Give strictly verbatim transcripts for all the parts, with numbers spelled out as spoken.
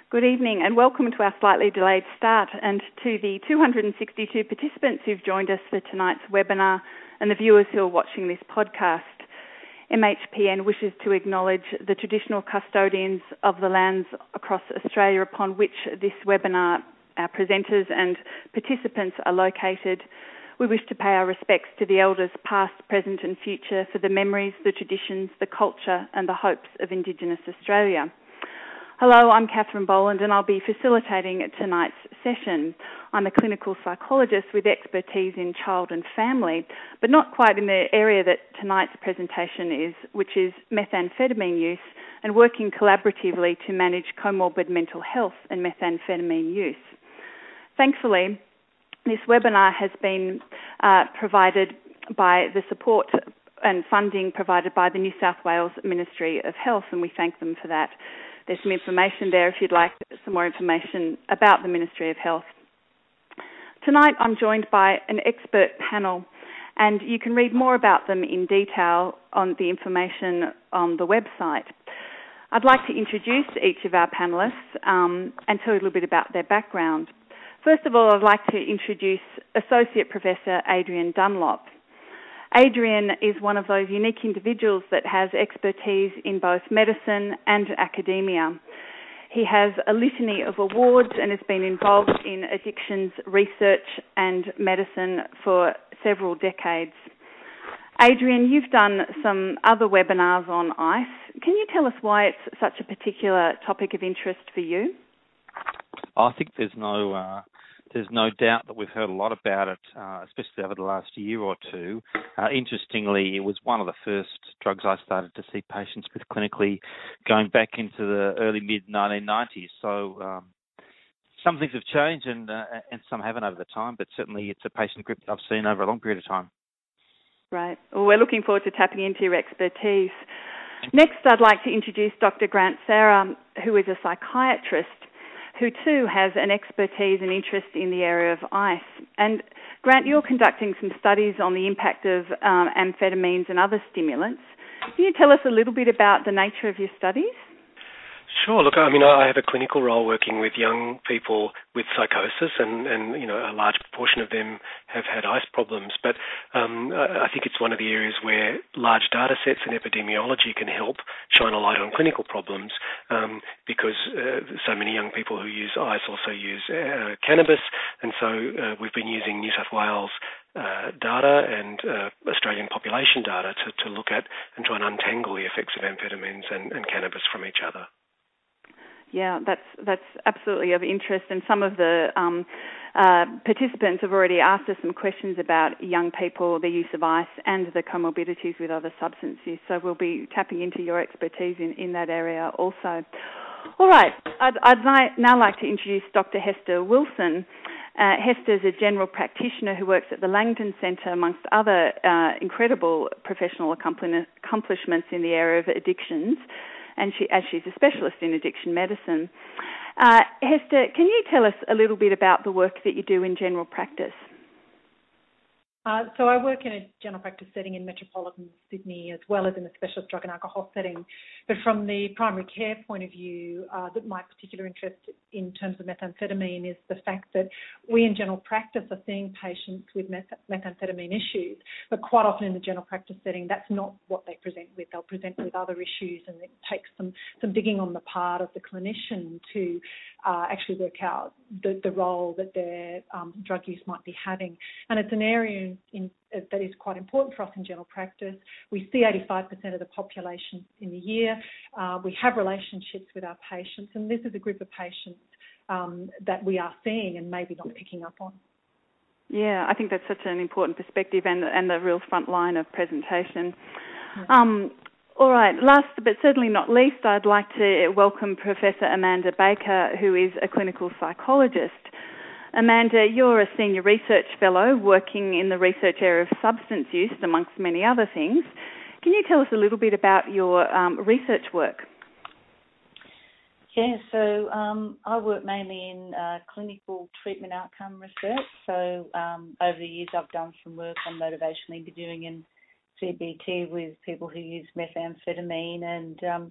Good evening and welcome to our slightly delayed start and to the two hundred sixty-two participants who've joined us for tonight's webinar and the viewers who are watching this podcast. M H P N wishes to acknowledge the traditional custodians of the lands across Australia upon which this webinar, our presenters and participants are located. We wish to pay our respects to the elders past, present and future for the memories, the traditions, the culture and the hopes of Indigenous Australia. Hello, I'm Catherine Boland and I'll be facilitating tonight's session. I'm a clinical psychologist with expertise in child and family, but not quite in the area that tonight's presentation is, which is methamphetamine use and working collaboratively to manage comorbid mental health and methamphetamine use. Thankfully, this webinar has been uh, provided by the support and funding provided by the New South Wales Ministry of Health, and we thank them for that. There's some information there if you'd like some more information about the Ministry of Health. Tonight I'm joined by an expert panel, and you can read more about them in detail on the information on the website. I'd like to introduce each of our panellists um, and tell you a little bit about their background. First of all, I'd like to introduce Associate Professor Adrian Dunlop. Adrian is one of those unique individuals that has expertise in both medicine and academia. He has a litany of awards and has been involved in addictions research and medicine for several decades. Adrian, you've done some other webinars on ICE. Can you tell us why it's such a particular topic of interest for you? I think there's no uh, there's no doubt that we've heard a lot about it, uh, especially over the last year or two. Uh, interestingly, it was one of the first drugs I started to see patients with clinically going back into the early mid nineteen nineties. So um, some things have changed and uh, and some haven't over the time, but certainly it's a patient group that I've seen over a long period of time. Right. Well, we're looking forward to tapping into your expertise. Next, I'd like to introduce Doctor Grant Sarah, who is a psychiatrist who too has an expertise and interest in the area of ICE. And Grant, you're conducting some studies on the impact of um, amphetamines and other stimulants. Can you tell us a little bit about the nature of your studies? Sure. Look, I mean, I have a clinical role working with young people with psychosis, and, and you know, a large proportion of them have had ICE problems. But um, I think it's one of the areas where large data sets and epidemiology can help shine a light on clinical problems, um, because uh, so many young people who use ICE also use uh, cannabis, and so uh, we've been using New South Wales Uh, data and uh, Australian population data to, to look at and try and untangle the effects of amphetamines and, and cannabis from each other. Yeah, that's that's absolutely of interest, and some of the um, uh, participants have already asked us some questions about young people, the use of ICE and the comorbidities with other substance use, so we'll be tapping into your expertise in, in that area also. All right, I'd, I'd li- now like to introduce Doctor Hester Wilson. Uh, Hester is a general practitioner who works at the Langdon Centre, amongst other uh, incredible professional accomplishments in the area of addictions, and she, as she's a specialist in addiction medicine. Uh, Hester, can you tell us a little bit about the work that you do in general practice? Uh, so I work in a general practice setting in metropolitan Sydney as well as in a specialist drug and alcohol setting. But from the primary care point of view, uh, that my particular interest in terms of methamphetamine is the fact that we in general practice are seeing patients with meth- methamphetamine issues, but quite often in the general practice setting, that's not what they present with. They'll present with other issues, and it takes some, some digging on the part of the clinician to uh, actually work out the, the role that their um, drug use might be having. And it's an area in In, uh, that is quite important for us in general practice. We see eighty-five percent of the population in the year. Uh, we have relationships with our patients, and this is a group of patients um, that we are seeing and maybe not picking up on. Yeah, I think that's such an important perspective and, and the real front line of presentation. Yeah. Um, all right, last but certainly not least, I'd like to welcome Professor Amanda Baker, who is a clinical psychologist. Amanda, you're a senior research fellow working in the research area of substance use, amongst many other things. Can you tell us a little bit about your um, research work? Yeah, so um, I work mainly in uh, clinical treatment outcome research. So um, over the years I've done some work on motivational interviewing and C B T with people who use methamphetamine, and um,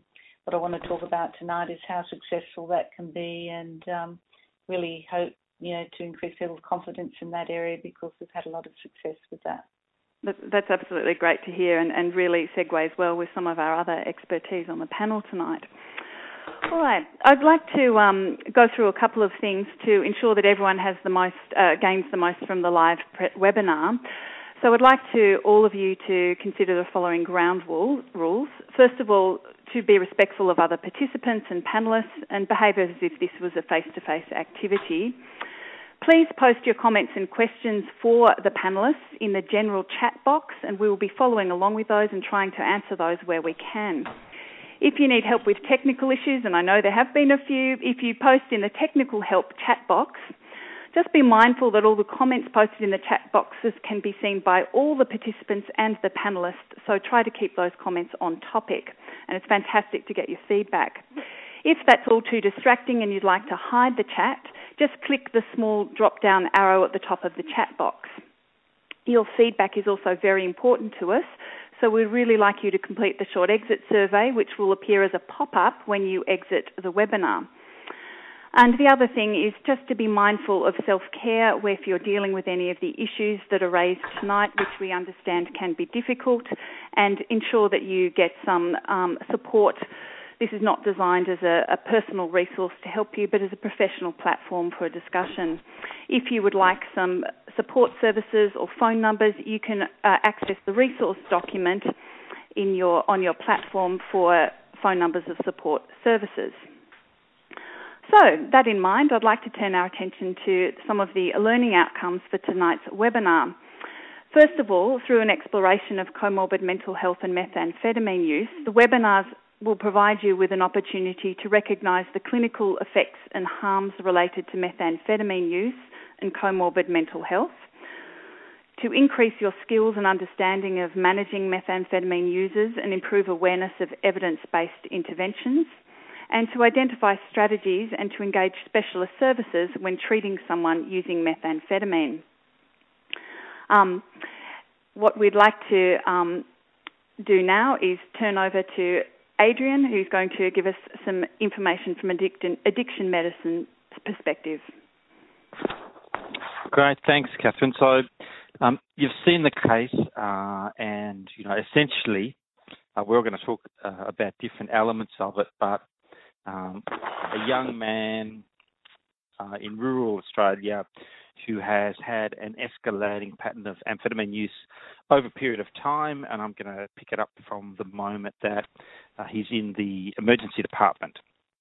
what I want to talk about tonight is how successful that can be, and um, really hope, you know, to increase people's confidence in that area, because we've had a lot of success with that. That's absolutely great to hear, and, and really segues well with some of our other expertise on the panel tonight. All right, I'd like to um, go through a couple of things to ensure that everyone has the most uh, gains the most from the live pre- webinar. So I'd like to all of you to consider the following ground rule, rules. First of all, to be respectful of other participants and panellists and behave as if this was a face-to-face activity. Please post your comments and questions for the panellists in the general chat box, and we will be following along with those and trying to answer those where we can. If you need help with technical issues, and I know there have been a few, if you post in the technical help chat box, just be mindful that all the comments posted in the chat boxes can be seen by all the participants and the panellists, so try to keep those comments on topic, and it's fantastic to get your feedback. If that's all too distracting and you'd like to hide the chat, just click the small drop-down arrow at the top of the chat box. Your feedback is also very important to us, so we'd really like you to complete the short exit survey, which will appear as a pop-up when you exit the webinar. And the other thing is just to be mindful of self-care where if you're dealing with any of the issues that are raised tonight, which we understand can be difficult, and ensure that you get some um, support. This is not designed as a, a personal resource to help you, but as a professional platform for a discussion. If you would like some support services or phone numbers, you can uh, access the resource document in your on your platform for phone numbers of support services. So, that in mind, I'd like to turn our attention to some of the learning outcomes for tonight's webinar. First of all, through an exploration of comorbid mental health and methamphetamine use, the webinars will provide you with an opportunity to recognise the clinical effects and harms related to methamphetamine use and comorbid mental health, to increase your skills and understanding of managing methamphetamine users and improve awareness of evidence-based interventions, and to identify strategies and to engage specialist services when treating someone using methamphetamine. Um, what we'd like to um, do now is turn over to Adrian, who's going to give us some information from addiction, addiction medicine perspective. Great, thanks, Catherine. So um, you've seen the case, uh, and you know, essentially, uh, we're going to talk uh, about different elements of it. But um, a young man uh, in rural Australia who has had an escalating pattern of amphetamine use over a period of time, and I'm going to pick it up from the moment that uh, he's in the emergency department.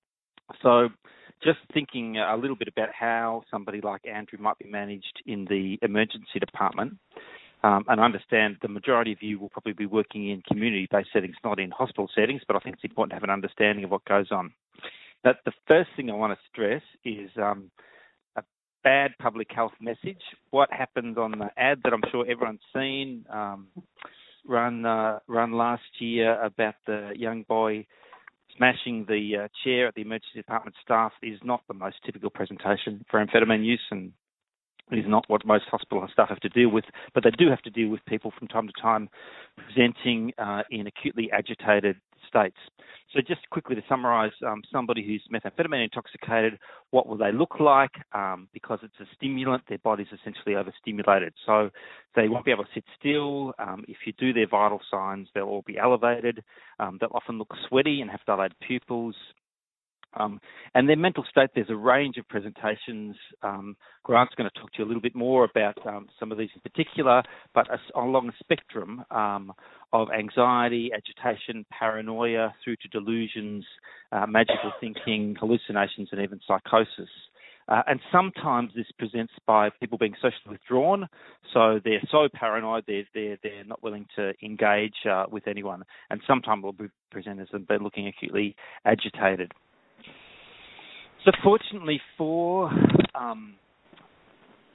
So just thinking a little bit about how somebody like Andrew might be managed in the emergency department, um, and I understand the majority of you will probably be working in community-based settings, not in hospital settings, but I think it's important to have an understanding of what goes on. But the first thing I want to stress is um, bad public health message. What happened on the ad that I'm sure everyone's seen, um, run uh, run last year about the young boy smashing the uh, chair at the emergency department staff is not the most typical presentation for amphetamine use, and it is not what most hospital staff have to deal with, but they do have to deal with people from time to time presenting uh, in acutely agitated states. So just quickly to summarise, um, somebody who's methamphetamine intoxicated, what will they look like? Um, because it's a stimulant, their body's essentially overstimulated. So they won't be able to sit still. Um, if you do their vital signs, they'll all be elevated. Um, they'll often look sweaty and have dilated pupils. Um, and their mental state, there's a range of presentations. Um, Grant's going to talk to you a little bit more about um, some of these in particular, but a, along a spectrum um, of anxiety, agitation, paranoia, through to delusions, uh, magical thinking, hallucinations, and even psychosis. Uh, and sometimes this presents by people being socially withdrawn, so they're so paranoid they're, they're, they're not willing to engage uh, with anyone. And sometimes it will be presented as they're looking acutely agitated. So fortunately for um,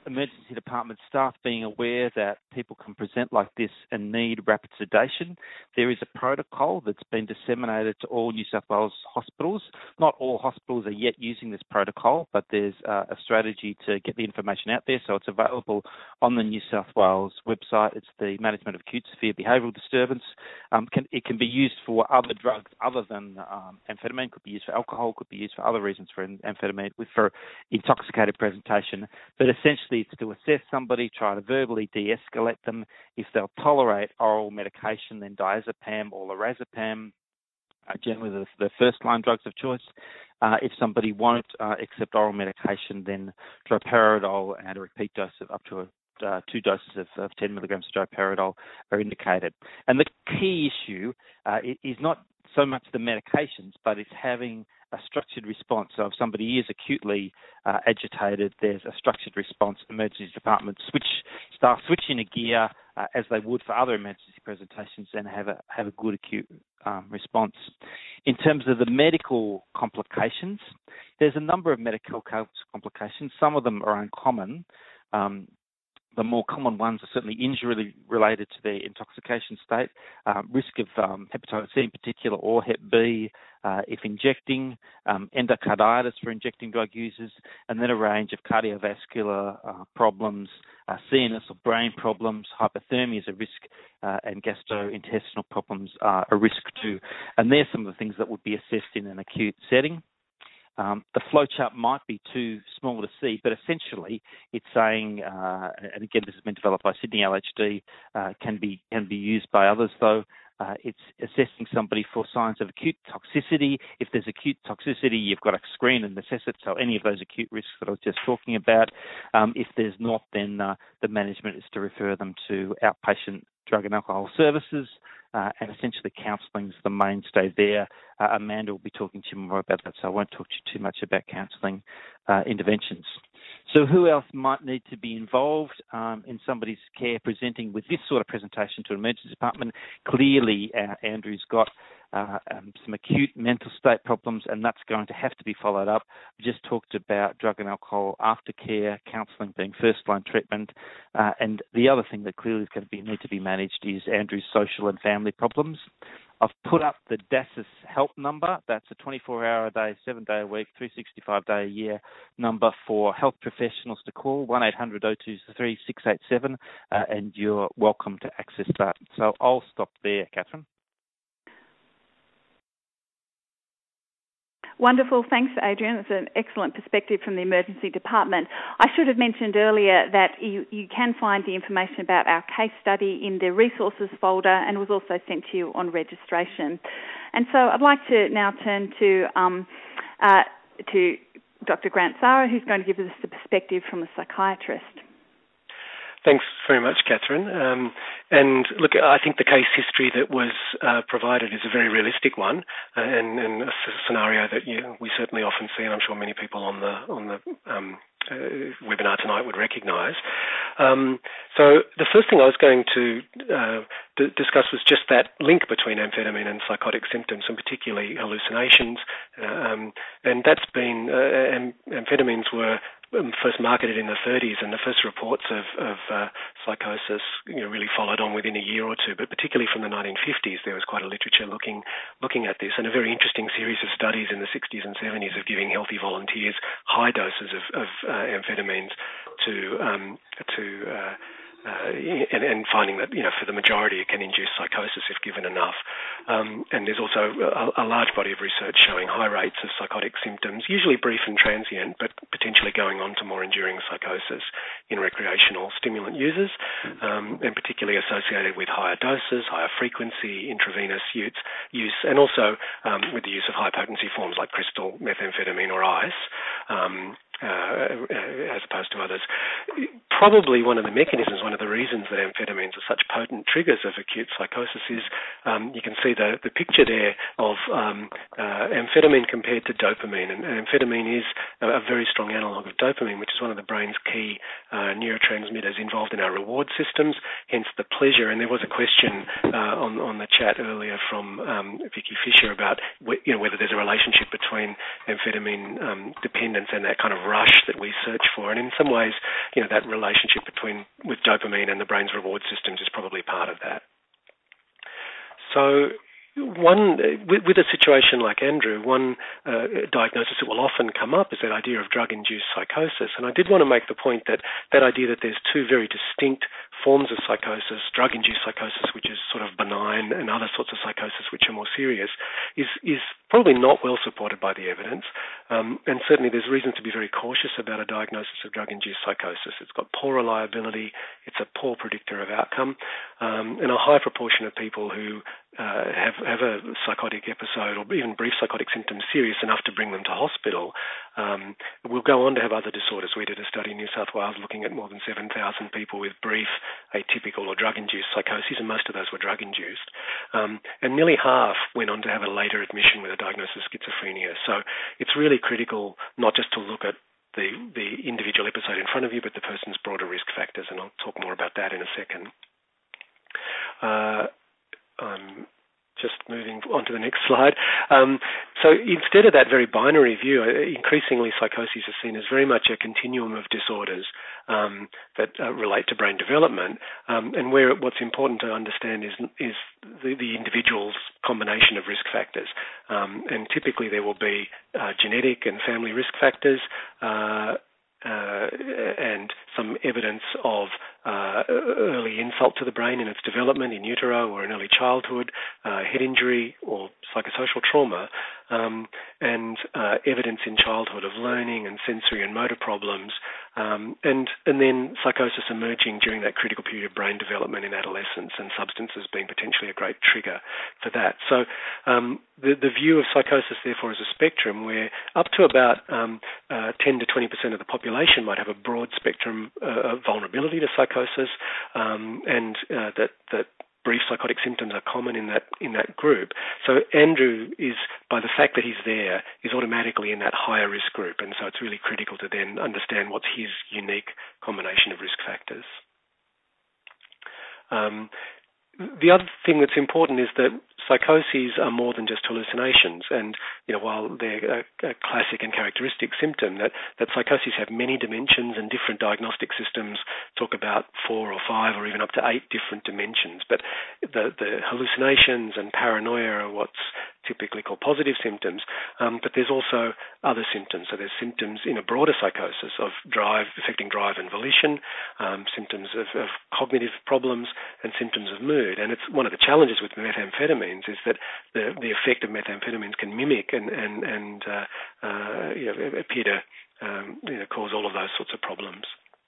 emergency department staff being aware that people can present like this and need rapid sedation. There is a protocol that's been disseminated to all New South Wales hospitals. Not all hospitals are yet using this protocol, but there's uh, a strategy to get the information out there, so it's available on the New South Wales website. It's the Management of Acute Severe Behavioural Disturbance. Um, can, it can be used for other drugs other than um, amphetamine, could be used for alcohol, could be used for other reasons for amphetamine, for intoxicated presentation, but essentially it's to assess somebody, try to verbally de-escalate them. If they'll tolerate oral medication, then diazepam or lorazepam, uh, generally the, the first-line drugs of choice. Uh, if somebody won't uh, accept oral medication, then droperidol and a repeat dose of up to a Uh, two doses of, of ten milligrams of droperidol are indicated. And the key issue uh, is not so much the medications, but it's having a structured response. So if somebody is acutely uh, agitated, there's a structured response. Emergency department switch staff switch in a gear uh, as they would for other emergency presentations and have a have a good acute um, response. In terms of the medical complications, there's a number of medical complications. Some of them are uncommon. Um, The more common ones are certainly injury related to their intoxication state, um, risk of um, hepatitis C in particular or hep B uh, if injecting, um, endocarditis for injecting drug users, and then a range of cardiovascular uh, problems, uh, C N S or brain problems, hypothermia is a risk, uh, and gastrointestinal problems are a risk too. And they're some of the things that would be assessed in an acute setting. Um, the flowchart might be too small to see, but essentially it's saying, uh, and again this has been developed by Sydney L H D, uh, can be can be used by others though. Uh, it's assessing somebody for signs of acute toxicity. If there's acute toxicity, you've got to screen and assess it, so any of those acute risks that I was just talking about. Um, if there's not, then uh, the management is to refer them to outpatient drug and alcohol services, uh, and essentially counselling is the mainstay there. Uh, Amanda will be talking to you more about that, so I won't talk to you too much about counselling uh, interventions. So who else might need to be involved um, in somebody's care presenting with this sort of presentation to an emergency department? Clearly, uh, Andrew's got uh, um, some acute mental state problems, and that's going to have to be followed up. We just talked about drug and alcohol aftercare, counselling being first-line treatment, uh, and the other thing that clearly is going to be, need to be managed is Andrew's social and family problems. I've put up the D A S I S help number. That's a twenty-four hour a day, seven day a week, three hundred sixty-five day a year number for health professionals to call, one eight hundred oh two three six eight seven, uh, and you're welcome to access that. So I'll stop there, Catherine. Wonderful. Thanks, Adrian. It's an excellent perspective from the emergency department. I should have mentioned earlier that you, you can find the information about our case study in the resources folder and was also sent to you on registration. And so I'd like to now turn to um, uh, to Doctor Grant Zahra, who's going to give us the perspective from a psychiatrist. Thanks very much, Catherine. Um, and look, I think the case history that was uh, provided is a very realistic one, uh, and, and a scenario that you know, we certainly often see, and I'm sure many people on the on the um, uh, webinar tonight would recognise. Um, so the first thing I was going to uh, d- discuss was just that link between amphetamine and psychotic symptoms, and particularly hallucinations. Uh, um, and that's been uh, am- amphetamines were first marketed in the thirties, and the first reports of, of uh, psychosis you know, really followed on within a year or two. But particularly from the nineteen fifties, there was quite a literature looking looking at this, and a very interesting series of studies in the sixties and seventies of giving healthy volunteers high doses of, of uh, amphetamines to um, to uh, Uh, and, and finding that, you know, for the majority it can induce psychosis if given enough. Um, and there's also a, a large body of research showing high rates of psychotic symptoms, usually brief and transient, but potentially going on to more enduring psychosis in recreational stimulant users, um, and particularly associated with higher doses, higher frequency, intravenous use, use and also um, with the use of high-potency forms like crystal methamphetamine or ice, um, Uh, as opposed to others. Probably one of the mechanisms, one of the reasons that amphetamines are such potent triggers of acute psychosis is um, you can see the, the picture there of um, uh, amphetamine compared to dopamine. And amphetamine is a, a very strong analogue of dopamine, which is one of the brain's key uh, neurotransmitters involved in our reward systems, hence the pleasure. And there was a question uh, on, on the chat earlier from um, Vicky Fisher about you know, whether there's a relationship between amphetamine um, dependence and that kind of rush that we search for. And in some ways, you know, that relationship between with dopamine and the brain's reward systems is probably part of that. So one, with, with a situation like Andrew, one uh, diagnosis that will often come up is that idea of drug-induced psychosis. And I did want to make the point that that idea that there's two very distinct forms of psychosis, drug-induced psychosis, which is sort of benign, and other sorts of psychosis, which are more serious, is, is probably not well supported by the evidence. Um, and certainly there's reason to be very cautious about a diagnosis of drug-induced psychosis. It's got poor reliability, it's a poor predictor of outcome, um, and a high proportion of people who uh, have, have a psychotic episode or even brief psychotic symptoms serious enough to bring them to hospital um, will go on to have other disorders. We did a study in New South Wales looking at more than seven thousand people with brief, atypical or drug-induced psychoses, and most of those were drug-induced. Um, and nearly half went on to have a later admission with a diagnosis of schizophrenia. So it's really critical not just to look at the, the individual episode in front of you, but the person's broader risk factors, and I'll talk more about that in a second. Uh, I'm just moving on to the next slide. Um, so instead of that very binary view, increasingly psychoses are seen as very much a continuum of disorders um, that uh, relate to brain development, um, and where what's important to understand is, is the, the individual's combination of risk factors. Um, and typically there will be uh, genetic and family risk factors, uh, Uh, and some evidence of uh, early insult to the brain in its development in utero or in early childhood, uh, head injury or psychosocial trauma, um, and uh, evidence in childhood of learning and sensory and motor problems, um, and, and then psychosis emerging during that critical period of brain development in adolescence, and substances being potentially a great trigger for that. So um, the, the view of psychosis, therefore, is a spectrum where up to about um, uh, ten to twenty percent of the population might have a broad spectrum uh, of vulnerability to psychosis, um, and uh, that, that brief psychotic symptoms are common in that in that group. So Andrew is, by the fact that he's there, is automatically in that higher risk group, and so it's really critical to then understand what's his unique combination of risk factors. Um, the other thing that's important is that psychoses are more than just hallucinations, and you know, while they're a, a classic and characteristic symptom, that, that psychoses have many dimensions, and different diagnostic systems talk about four or five or even up to eight different dimensions. But the, the hallucinations and paranoia are what's typically called positive symptoms, um, but there's also other symptoms. So there's symptoms in a broader psychosis of drive, affecting drive and volition, um, symptoms of, of cognitive problems, and symptoms of mood. And it's one of the challenges with methamphetamines is that the, the effect of methamphetamines can mimic and, and, and uh, uh, you know, appear to um, you know, cause all of those sorts of problems.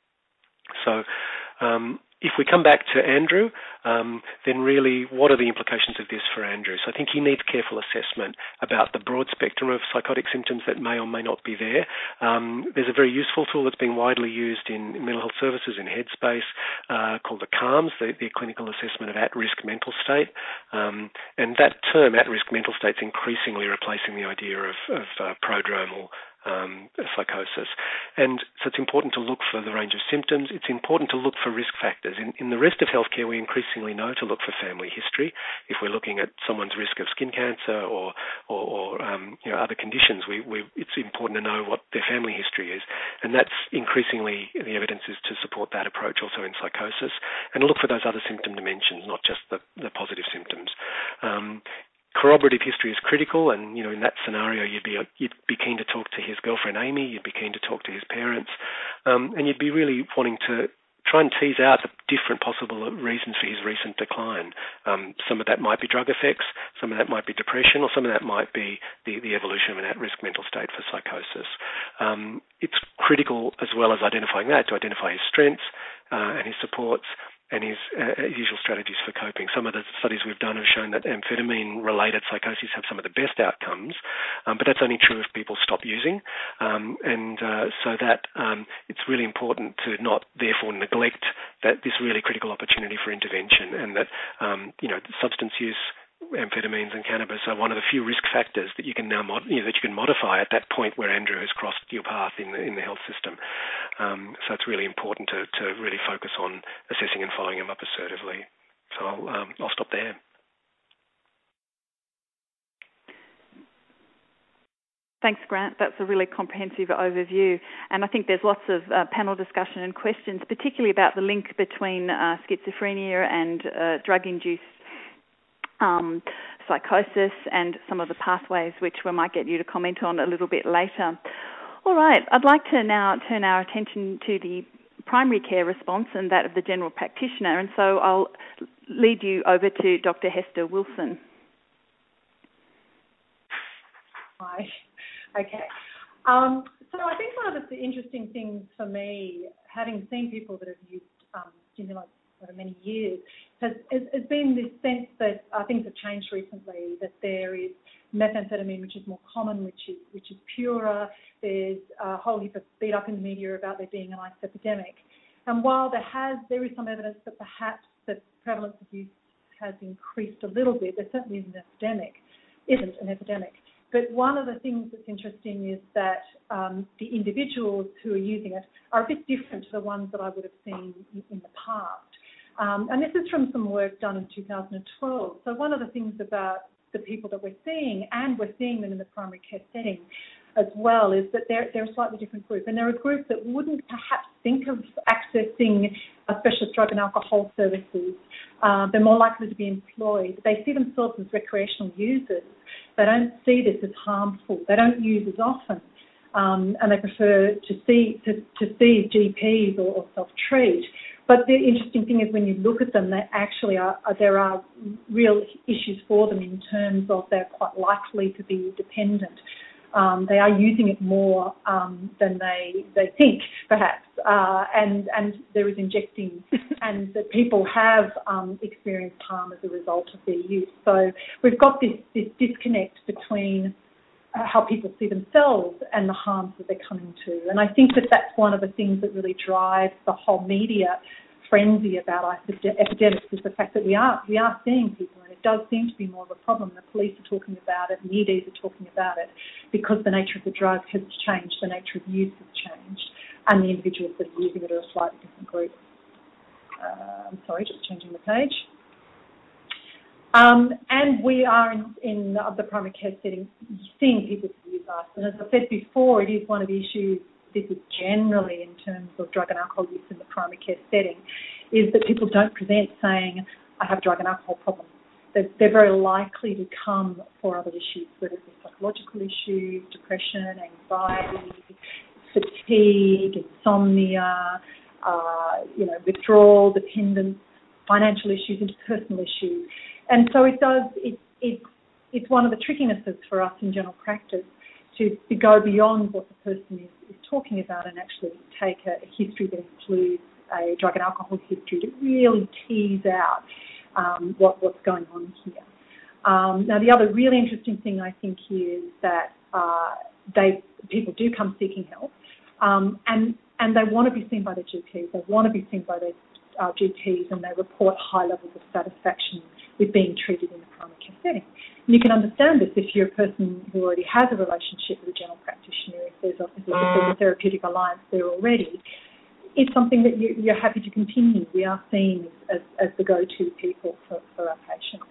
So um, if we come back to Andrew, um, then really what are the implications of this for Andrew? So I think he needs careful assessment about the broad spectrum of psychotic symptoms that may or may not be there. Um, there's a very useful tool that's been widely used in mental health services in Headspace uh, called the CALMS, the, the Clinical Assessment of At-Risk Mental State. Um, and that term, at-risk mental state, is increasingly replacing the idea of, of uh, prodromal Um, psychosis. And so it's important to look for the range of symptoms. It's important to look for risk factors. In, in the rest of healthcare, we increasingly know to look for family history. If we're looking at someone's risk of skin cancer or, or, or um, you know, other conditions, we, we, it's important to know what their family history is. And that's increasingly, the evidence is to support that approach also in psychosis, and look for those other symptom dimensions, not just the, the positive symptoms. Um, Corroborative history is critical, and you know, in that scenario, you'd be you'd be keen to talk to his girlfriend Amy, you'd be keen to talk to his parents, um, and you'd be really wanting to try and tease out the different possible reasons for his recent decline. Um, some of that might be drug effects, some of that might be depression, or some of that might be the, the evolution of an at-risk mental state for psychosis. Um, it's critical, as well as identifying that, to identify his strengths uh, and his supports, and his uh, usual strategies for coping. Some of the studies we've done have shown that amphetamine-related psychoses have some of the best outcomes, um, but that's only true if people stop using. Um, and uh, so that um, it's really important to not, therefore, neglect that this really critical opportunity for intervention, and that um, you know, substance use, amphetamines and cannabis are one of the few risk factors that you can now mod- you know, that you can modify at that point where Andrew has crossed your path in the in the health system. Um, so it's really important to, to really focus on assessing and following him up assertively. So I'll, um, I'll stop there. Thanks, Grant. That's a really comprehensive overview. And I think there's lots of uh, panel discussion and questions, particularly about the link between uh, schizophrenia and uh, drug-induced um, psychosis and some of the pathways, which we might get you to comment on a little bit later. All right, I'd like to now turn our attention to the primary care response and that of the general practitioner. And so I'll lead you over to Doctor Hester Wilson. Hi. Okay. Um, so I think one of the interesting things for me, having seen people that have used um, stimulants over many years, has, has, has been this sense that uh, things have changed recently, that there is methamphetamine, which is more common, which is which is purer. There's a whole heap of beat up in the media about there being an ice epidemic. And while there has, there is some evidence that perhaps the prevalence of use has increased a little bit, there certainly isn't an epidemic, isn't an epidemic. But one of the things that's interesting is that um, the individuals who are using it are a bit different to the ones that I would have seen in, in the past. Um, and this is from some work done in two thousand twelve. So one of the things about the people that we're seeing, and we're seeing them in the primary care setting as well, is that they're, they're a slightly different group. And they're a group that wouldn't perhaps think of accessing a specialist drug and alcohol services. Uh, they're more likely to be employed. They see themselves as recreational users. They don't see this as harmful. They don't use as often. Um, and they prefer to see to, to see G Ps or, or self-treat. But the interesting thing is when you look at them, they actually are, are there are real issues for them in terms of they're quite likely to be dependent. Um, they are using it more um, than they they think, perhaps, uh, and and there is injecting, and that people have um, experienced harm as a result of their use. So we've got this this disconnect between uh, how people see themselves and the harms that they're coming to. And I think that that's one of the things that really drives the whole media frenzy about epidemics, is the fact that we are we are seeing people, and it does seem to be more of a problem. The police are talking about it, and E Ds are talking about it, because the nature of the drug has changed, the nature of use has changed, and the individuals that are using it are a slightly different group. Uh, I'm sorry, just changing the page. Um, and we are in, in the primary care setting seeing people use us, and as I said before, it is one of the issues. This is generally in terms of drug and alcohol use in the primary care setting, is that people don't present saying, I have a drug and alcohol problem. They're, they're very likely to come for other issues, whether it be psychological issues, depression, anxiety, fatigue, insomnia, uh, you know, withdrawal, dependence, financial issues, interpersonal issues. And so it does, it, it, it's one of the trickinesses for us in general practice to, to go beyond what the person is, is talking about and actually take a, a history that includes a drug and alcohol history to really tease out um, what, what's going on here. Um, now, the other really interesting thing I think here is that uh, they people do come seeking help, um, and and they want to be seen by their G Ps. They want to be seen by their uh, G Ps, and they report high levels of satisfaction with being treated in the primary care setting. And you can understand this if you're a person who already has a relationship with a general practitioner, if there's a, if there's a therapeutic alliance there already. It's something that you, you're happy to continue. We are seen as, as the go-to people for, for our patients.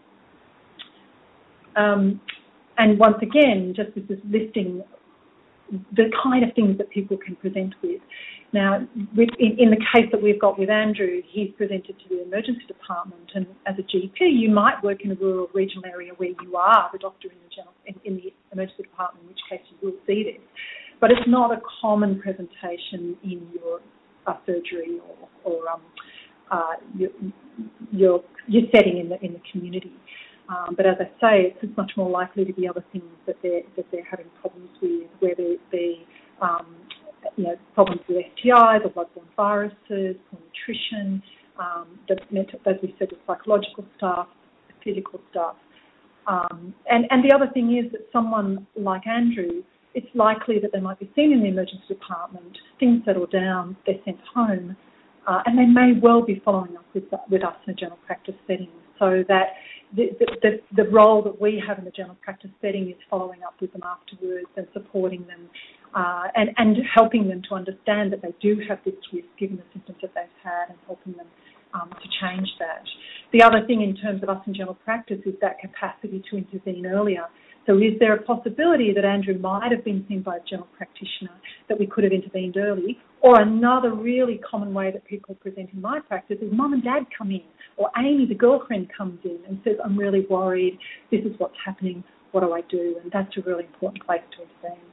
Um, and once again, just this is listing the kind of things that people can present with. Now, with, in, in the case that we've got with Andrew, he's presented to the emergency department, and as a G P, you might work in a rural regional area where you are the doctor in the, general, in, in the emergency department, in which case you will see this. But it's not a common presentation in your uh, surgery or, or um, uh, your, your, your setting in the, in the community. Um, but as I say, it's much more likely to be other things that they're, that they're having problems with, whether it be um, you know, problems with S T Is or bloodborne viruses, or nutrition, um, the mental, as we said, the psychological stuff, the physical stuff. Um, and, and the other thing is that someone like Andrew, it's likely that they might be seen in the emergency department, things settle down, they're sent home, uh, and they may well be following up with, with us in a general practice setting, so that the, the, the role that we have in the general practice setting is following up with them afterwards and supporting them uh, and, and helping them to understand that they do have this risk given the symptoms that they've had, and helping them um, to change that. The other thing in terms of us in general practice is that capacity to intervene earlier. So is there a possibility that Andrew might have been seen by a general practitioner, that we could have intervened early? Or another really common way that people present in my practice is mum and dad come in, or Amy, the girlfriend, comes in and says, I'm really worried, this is what's happening, what do I do? And that's a really important place to intervene.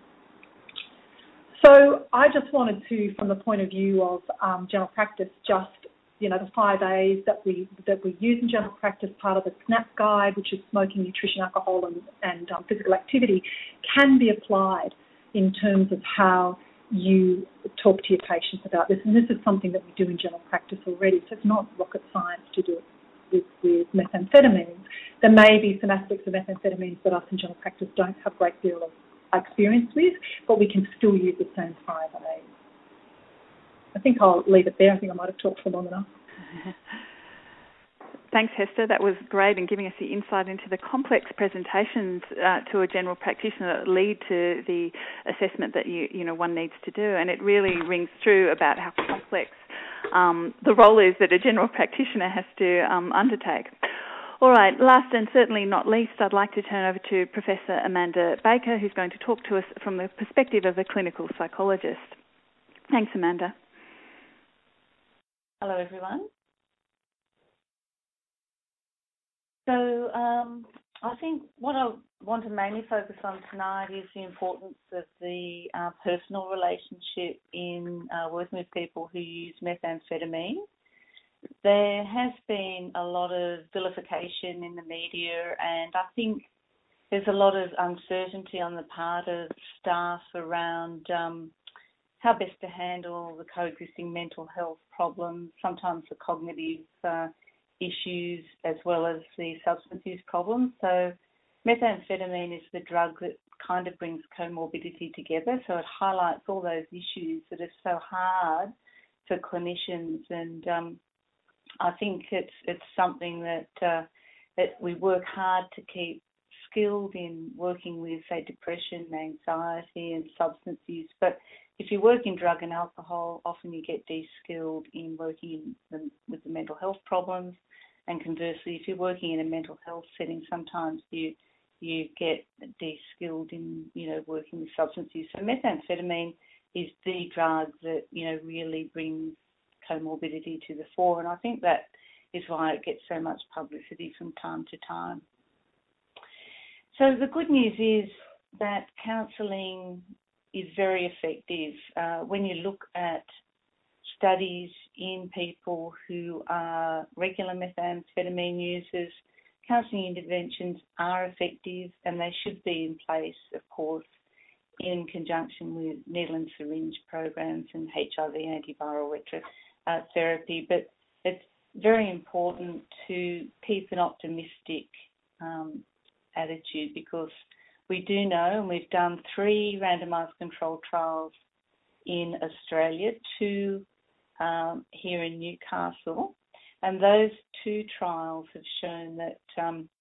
So I just wanted to, from the point of view of um, general practice, just you know, the five A's that we that we use in general practice, part of the SNAP guide, which is smoking, nutrition, alcohol, and, and um, physical activity, can be applied in terms of how you talk to your patients about this. And this is something that we do in general practice already, so it's not rocket science to do it with, with methamphetamines. There may be some aspects of methamphetamines that us in general practice don't have a great deal of experience with, but we can still use the same five A's. I think I'll leave it there. I think I might have talked for long enough. Thanks, Hester. That was great in giving us the insight into the complex presentations uh, to a general practitioner that lead to the assessment that you you know one needs to do. And it really rings true about how complex um, the role is that a general practitioner has to um, undertake. All right, last and certainly not least, I'd like to turn over to Professor Amanda Baker, who's going to talk to us from the perspective of a clinical psychologist. Thanks, Amanda. Hello, everyone. So um, I think what I want to mainly focus on tonight is the importance of the uh, personal relationship in uh, working with people who use methamphetamine. There has been a lot of vilification in the media, and I think there's a lot of uncertainty on the part of staff around um, how best to handle the coexisting mental health problems, sometimes the cognitive uh, issues as well as the substance use problems. So methamphetamine is the drug that kind of brings comorbidity together, so it highlights all those issues that are so hard for clinicians, and um, I think it's it's something that uh, that we work hard to keep skilled in working with, say, depression, anxiety and substance use. But if you work in drug and alcohol, often you get de-skilled in working in the, with the mental health problems. And conversely, if you're working in a mental health setting, sometimes you you get de-skilled in, you know, working with substance use. So methamphetamine is the drug that, you know, really brings comorbidity to the fore. And I think that is why it gets so much publicity from time to time. So the good news is that counselling is very effective. Uh, when you look at studies in people who are regular methamphetamine users, counselling interventions are effective, and they should be in place, of course, in conjunction with needle and syringe programs and H I V antiviral retro, uh, therapy. But it's very important to keep an optimistic um, attitude, because we do know, and we've done three randomised controlled trials in Australia, two um, here in Newcastle, and those two trials have shown that um,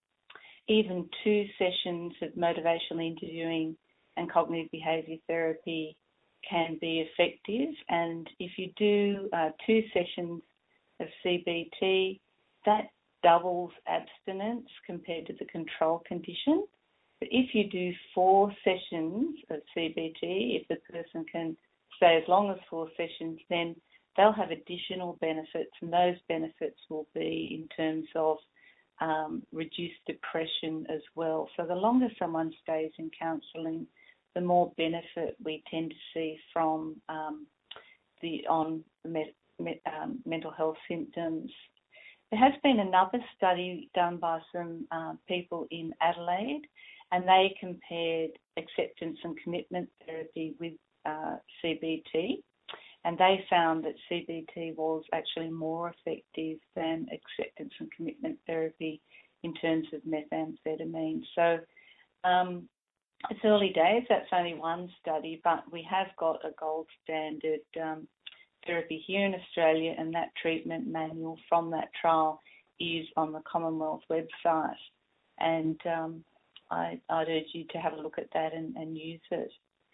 even two sessions of motivational interviewing and cognitive behaviour therapy can be effective. And if you do uh, two sessions of C B T, that doubles abstinence compared to the control condition. But if you do four sessions of C B T, if the person can stay as long as four sessions, then they'll have additional benefits, and those benefits will be in terms of um, reduced depression as well. So the longer someone stays in counselling, the more benefit we tend to see from um, the on met, met, um, mental health symptoms. There has been another study done by some uh, people in Adelaide, and they compared acceptance and commitment therapy with uh, C B T, and they found that C B T was actually more effective than acceptance and commitment therapy in terms of methamphetamine. So um, it's early days, that's only one study, but we have got a gold standard um, therapy here in Australia, and that treatment manual from that trial is on the Commonwealth website, and um, I, I'd urge you to have a look at that and, and use it.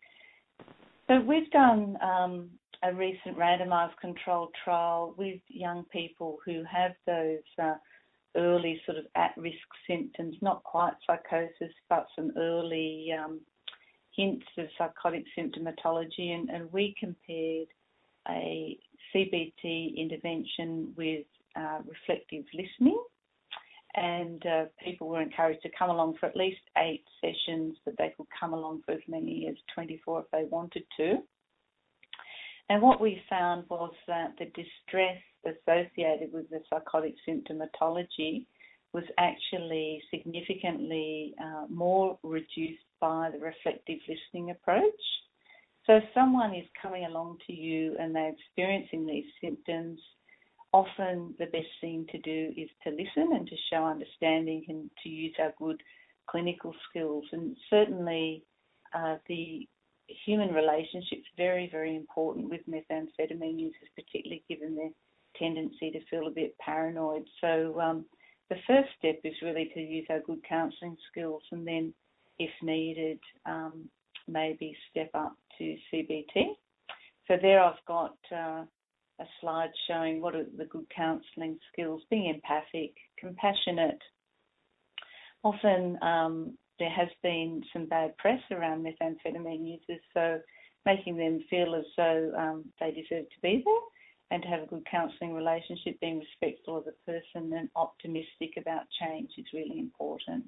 So we've done um, a recent randomised controlled trial with young people who have those uh, early sort of at-risk symptoms, not quite psychosis, but some early um, hints of psychotic symptomatology, and, and we compared a C B T intervention with uh, reflective listening, and uh, people were encouraged to come along for at least eight sessions, but they could come along for as many as twenty-four if they wanted to. And what we found was that the distress associated with the psychotic symptomatology was actually significantly uh, more reduced by the reflective listening approach. So if someone is coming along to you and they're experiencing these symptoms, often the best thing to do is to listen and to show understanding and to use our good clinical skills. And certainly uh, the human relationship's very, very important with methamphetamine users, particularly given their tendency to feel a bit paranoid. So um, the first step is really to use our good counselling skills, and then, if needed, um, maybe step up to C B T. So there I've got uh, a slide showing what are the good counselling skills: being empathic, compassionate. Often um, there has been some bad press around methamphetamine users, so making them feel as though um, they deserve to be there and to have a good counselling relationship, being respectful of the person and optimistic about change is really important.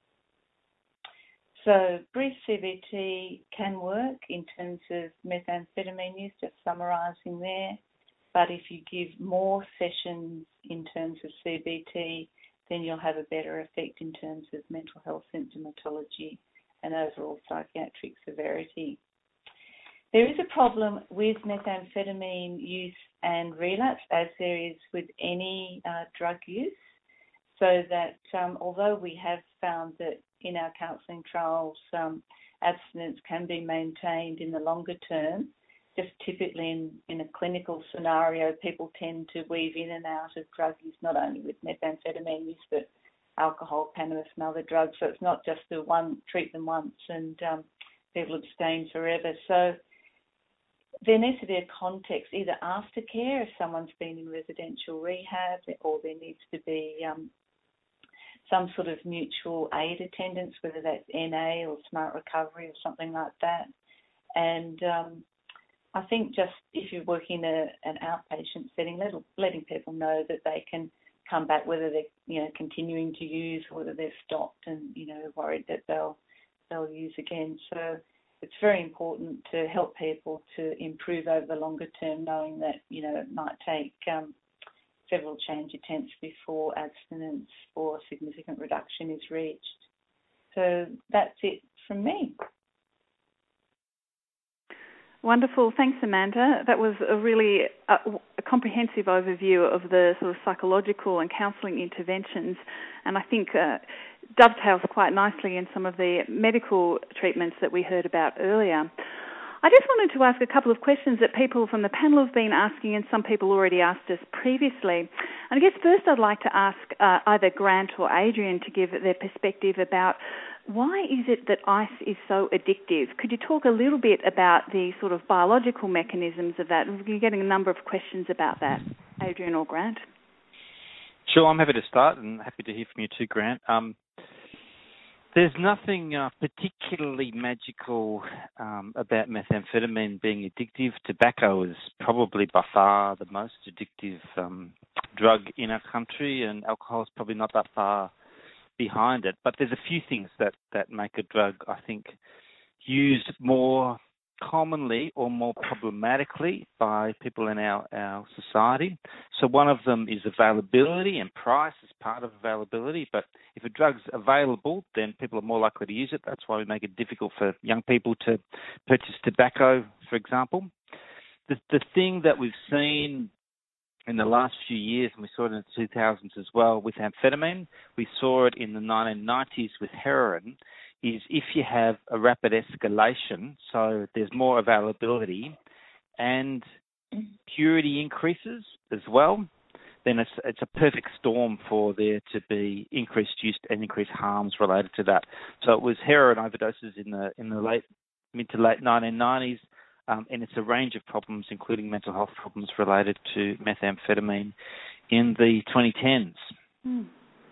So brief C B T can work in terms of methamphetamine use, just summarising there, but if you give more sessions in terms of C B T, then you'll have a better effect in terms of mental health symptomatology and overall psychiatric severity. There is a problem with methamphetamine use and relapse, as there is with any uh, drug use, so that um, although we have found that in our counselling trials um, abstinence can be maintained in the longer term, just typically in, in a clinical scenario, people tend to weave in and out of drug use, not only with methamphetamine use, but alcohol, cannabis and other drugs. So it's not just the one, treat them once and um, people abstain forever. So there needs to be a context, either aftercare if someone's been in residential rehab, or there needs to be um, some sort of mutual aid attendance, whether that's N A or Smart Recovery or something like that. And um, I think just if you're working in a, an outpatient setting, let, letting people know that they can come back, whether they're you know continuing to use or whether they've stopped and you know worried that they'll they'll use again. So it's very important to help people to improve over the longer term, knowing that you know it might take um, several change attempts before abstinence or significant reduction is reached. So that's it from me. Wonderful. Thanks, Amanda. That was a really uh, a comprehensive overview of the sort of psychological and counselling interventions, and I think uh, dovetails quite nicely in some of the medical treatments that we heard about earlier. I just wanted to ask a couple of questions that people from the panel have been asking, and some people already asked us previously. And I guess first I'd like to ask uh, either Grant or Adrian to give their perspective about why is it that ice is so addictive? Could you talk a little bit about the sort of biological mechanisms of that? We're getting a number of questions about that. Adrian or Grant? Sure, I'm happy to start and happy to hear from you too, Grant. Um, there's nothing uh, particularly magical um, about methamphetamine being addictive. Tobacco is probably by far the most addictive um, drug in our country, and alcohol is probably not that far behind it. But there's a few things that, that make a drug, I think, used more commonly or more problematically by people in our, our society. So one of them is availability, and price is part of availability. But if a drug's available, then people are more likely to use it. That's why we make it difficult for young people to purchase tobacco, for example. The, the thing that we've seen in the last few years, and we saw it in the two thousands as well with amphetamine, we saw it in the nineteen nineties with heroin, is if you have a rapid escalation, so there's more availability and purity increases as well, then it's it's a perfect storm for there to be increased use and increased harms related to that. So it was heroin overdoses in the in the late mid to late nineteen nineties. Um, and it's a range of problems, including mental health problems related to methamphetamine in the twenty tens. Mm.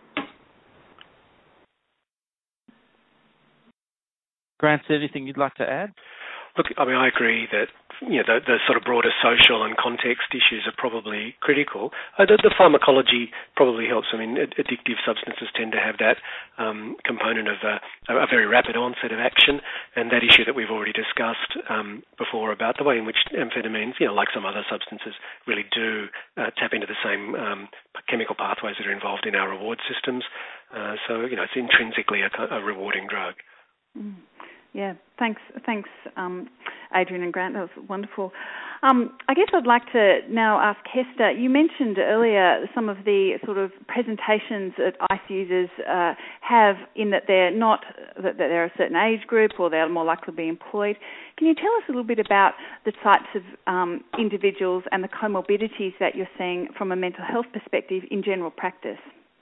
Grant, is there anything you'd like to add? Look, I mean, I agree that you know the, the sort of broader social and context issues are probably critical. Uh, the, the pharmacology probably helps. I mean, ad- addictive substances tend to have that um, component of a, a very rapid onset of action, and that issue that we've already discussed um, before about the way in which amphetamines, you know, like some other substances, really do uh, tap into the same um, chemical pathways that are involved in our reward systems. Uh, so, you know, it's intrinsically a, a rewarding drug. Mm. Yeah, thanks, thanks, um, Adrian and Grant. That was wonderful. Um, I guess I'd like to now ask Hester. You mentioned earlier some of the sort of presentations that ICE users uh, have in that they're not that they're a certain age group or they're more likely to be employed. Can you tell us a little bit about the types of um, individuals and the comorbidities that you're seeing from a mental health perspective in general practice?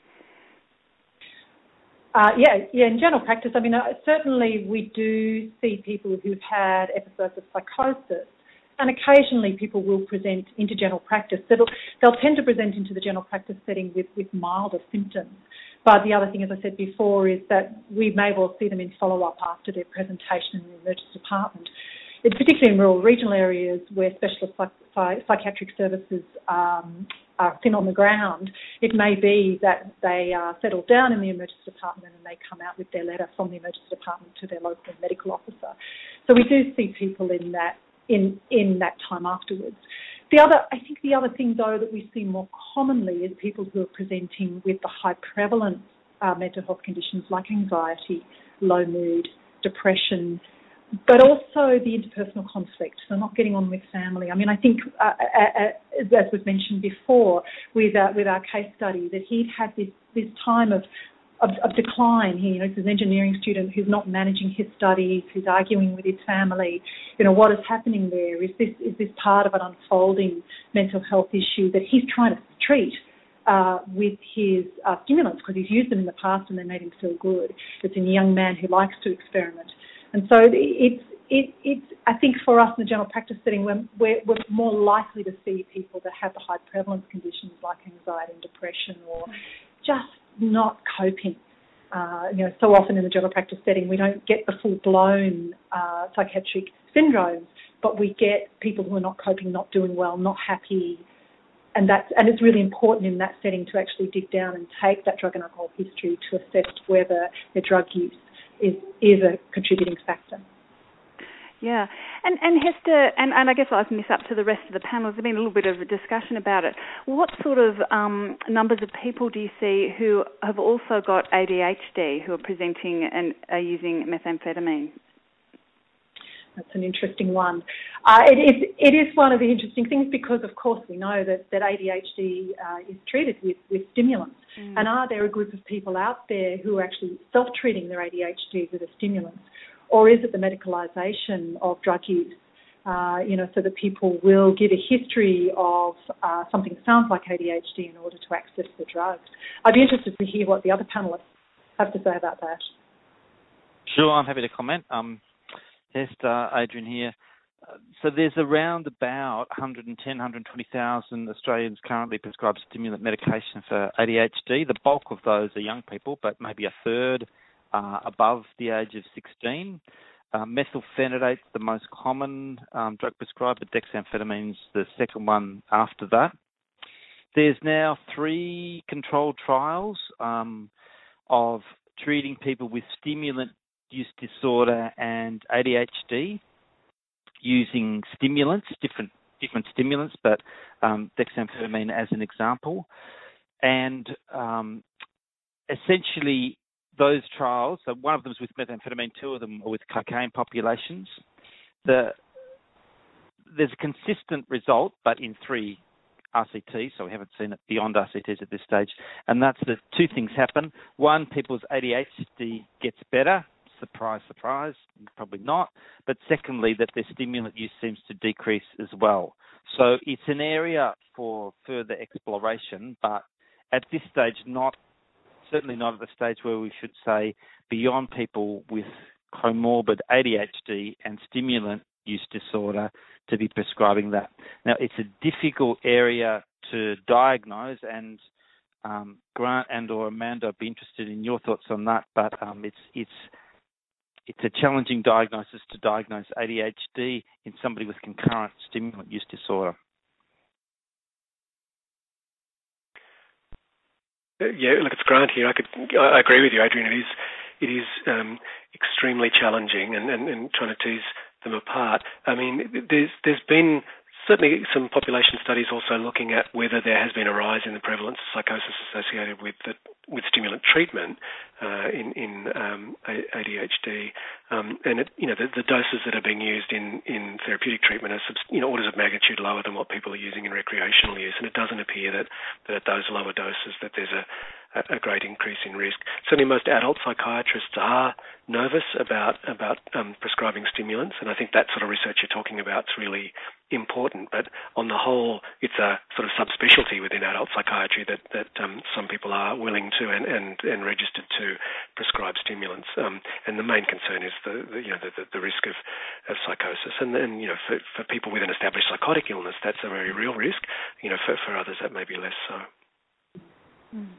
Uh, yeah, yeah. In general practice, I mean, uh, certainly we do see people who've had episodes of psychosis, and occasionally people will present into general practice. They'll, they'll tend to present into the general practice setting with, with milder symptoms. But the other thing, as I said before, is that we may well see them in follow-up after their presentation in the emergency department. It's particularly in rural regional areas where specialist psych- psychiatric services um, are thin on the ground. It may be that they are settled down in the emergency department and they come out with their letter from the emergency department to their local medical officer. So we do see people in that in in that time afterwards. The other, I think, the other thing though that we see more commonly is people who are presenting with the high prevalence uh, mental health conditions like anxiety, low mood, depression, but also the interpersonal conflict, so not getting on with family. I mean, I think, uh, uh, as was mentioned before with uh, with our case study, that he'd had this, this time of, of, of decline. He, you know, he's an engineering student who's not managing his studies, who's arguing with his family. You know, what is happening there? Is this is this part of an unfolding mental health issue that he's trying to treat uh, with his uh, stimulants, because he's used them in the past and they made him feel good. It's a young man who likes to experiment. And so it's, it, it's, I think for us in the general practice setting, we're, we're, we're more likely to see people that have the high prevalence conditions like anxiety and depression or just not coping. Uh, you know, so often in the general practice setting, we don't get the full-blown uh, psychiatric syndromes, but we get people who are not coping, not doing well, not happy. And that's, and it's really important in that setting to actually dig down and take that drug and alcohol history to assess whether their drug use is is a contributing factor. Yeah, and and Hester, and, and I guess I'll open this up to the rest of the panel. There's been a little bit of a discussion about it. What sort of um, numbers of people do you see who have also got A D H D who are presenting and are using methamphetamine? That's an interesting one. Uh, it is it is one of the interesting things because, of course, we know that, that A D H D uh, is treated with, with stimulants. Mm. And are there a group of people out there who are actually self-treating their A D H D with a stimulant? Or is it the medicalisation of drug use, uh, you know, so that people will give a history of uh, something that sounds like A D H D in order to access the drugs? I'd be interested to hear what the other panellists have to say about that. Sure, I'm happy to comment. Um, Hester, Adrian here. Uh, so there's around about one hundred ten, one hundred twenty thousand Australians currently prescribed stimulant medication for A D H D. The bulk of those are young people, but maybe a third uh, above the age of sixteen. Uh, methylphenidate's the most common um, drug prescribed, but dexamphetamine's the second one after that. There's now three controlled trials um, of treating people with stimulant use disorder and A D H D using stimulants, different different stimulants, but um, dexamphetamine as an example. And um, essentially those trials, so one of them is with methamphetamine, two of them are with cocaine populations. The, there's a consistent result, but in three R C Ts, so we haven't seen it beyond R C Ts at this stage. And that's that two things happen. One, people's A D H D gets better. Surprise, surprise, probably not. But secondly, that their stimulant use seems to decrease as well. So it's an area for further exploration, but at this stage, not certainly not at the stage where we should say beyond people with comorbid A D H D and stimulant use disorder to be prescribing that. Now, it's a difficult area to diagnose, and um, Grant and or Amanda, I'd be interested in your thoughts on that, but um, it's it's it's a challenging diagnosis to diagnose A D H D in somebody with concurrent stimulant use disorder. Yeah, look, it's Grant here. I could, I agree with you, Adrian. It is, it is um, extremely challenging, and, and, and trying to tease them apart. I mean, there's there's been certainly some population studies also looking at whether there has been a rise in the prevalence of psychosis associated with the, with stimulant treatment uh, in in um, A D H D, um, and it, you know the, the doses that are being used in, in therapeutic treatment are you know orders of magnitude lower than what people are using in recreational use, and it doesn't appear that, that at those lower doses that there's a a great increase in risk. Certainly most adult psychiatrists are nervous about about um, prescribing stimulants, and I think that sort of research you're talking about is really important. But on the whole, it's a sort of subspecialty within adult psychiatry that, that um, some people are willing to and, and, and registered to prescribe stimulants. Um, and the main concern is the, the you know the, the, the risk of, of psychosis. And then you know for, for people with an established psychotic illness, that's a very real risk. You know for, for others that may be less so. Mm.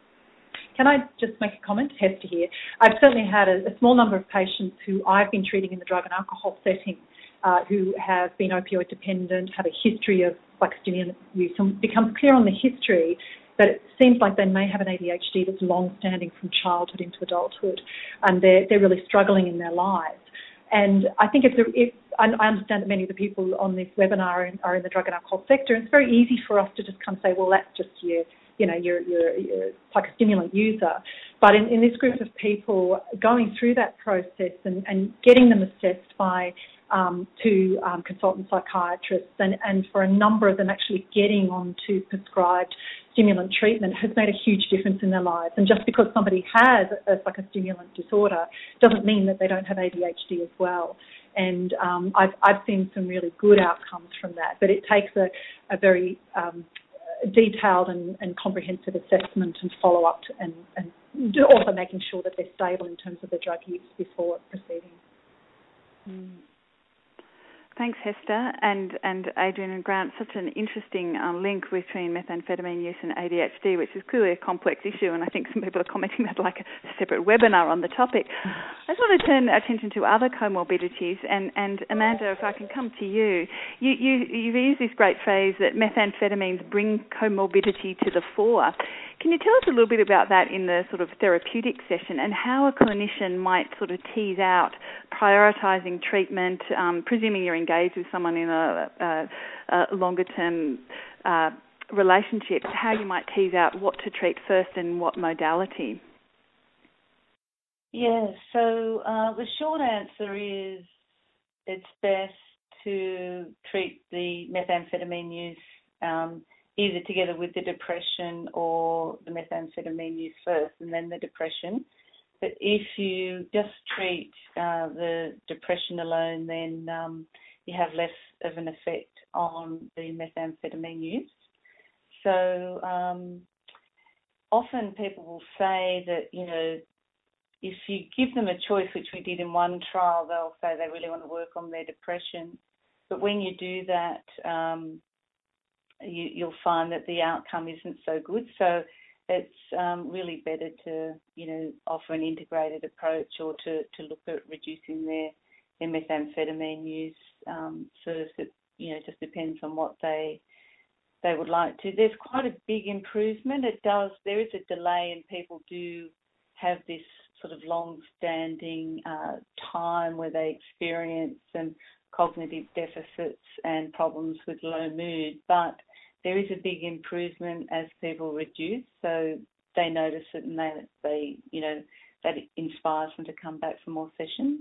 Can I just make a comment? Hester here. I've certainly had a, a small number of patients who I've been treating in the drug and alcohol setting uh, who have been opioid dependent, have a history of psychostimulant use, and it becomes clear on the history that it seems like they may have an A D H D that's long-standing from childhood into adulthood, and they're, they're really struggling in their lives. And I think it's, a, it's I understand that many of the people on this webinar are in, are in the drug and alcohol sector, and it's very easy for us to just kind of say, well, that's just your you know, you're, you're, you're a psychostimulant user. But in, in this group of people, going through that process and, and getting them assessed by um, two um, consultant psychiatrists, and, and for a number of them actually getting onto prescribed stimulant treatment has made a huge difference in their lives. And just because somebody has a psychostimulant disorder doesn't mean that they don't have A D H D as well. And um, I've, I've seen some really good outcomes from that. But it takes a, a very um, detailed and, and comprehensive assessment and follow-up, and, and also making sure that they're stable in terms of their drug use before proceeding. Mm. Thanks, Hester, and, and Adrian and Grant. Such an interesting um, link between methamphetamine use and A D H D, which is clearly a complex issue, and I think some people are commenting that like a separate webinar on the topic. I just want to turn attention to other comorbidities, and, and Amanda, if I can come to you. You, you. You've used this great phrase that methamphetamines bring comorbidity to the fore. Can you tell us a little bit about that in the sort of therapeutic session, and how a clinician might sort of tease out prioritising treatment, um, presuming you're engaged with someone in a, a, a longer-term uh, relationship, how you might tease out what to treat first and what modality? Yeah, so uh, the short answer is it's best to treat the methamphetamine use um, either together with the depression or the methamphetamine use first and then the depression. But if you just treat uh, the depression alone, then um, you have less of an effect on the methamphetamine use. So um, often people will say that, you know, if you give them a choice, which we did in one trial, they'll say they really want to work on their depression. But when you do that, um, you, you'll find that the outcome isn't so good. So it's um, really better to, you know, offer an integrated approach, or to, to look at reducing their, their methamphetamine use. Um, so it, you know, just depends on what they they would like to. There's quite a big improvement. It does. There is a delay, and people do have this sort of long-standing uh, time where they experience some cognitive deficits and problems with low mood, but there is a big improvement as people reduce, so they notice it, and they, they, you know, that inspires them to come back for more sessions.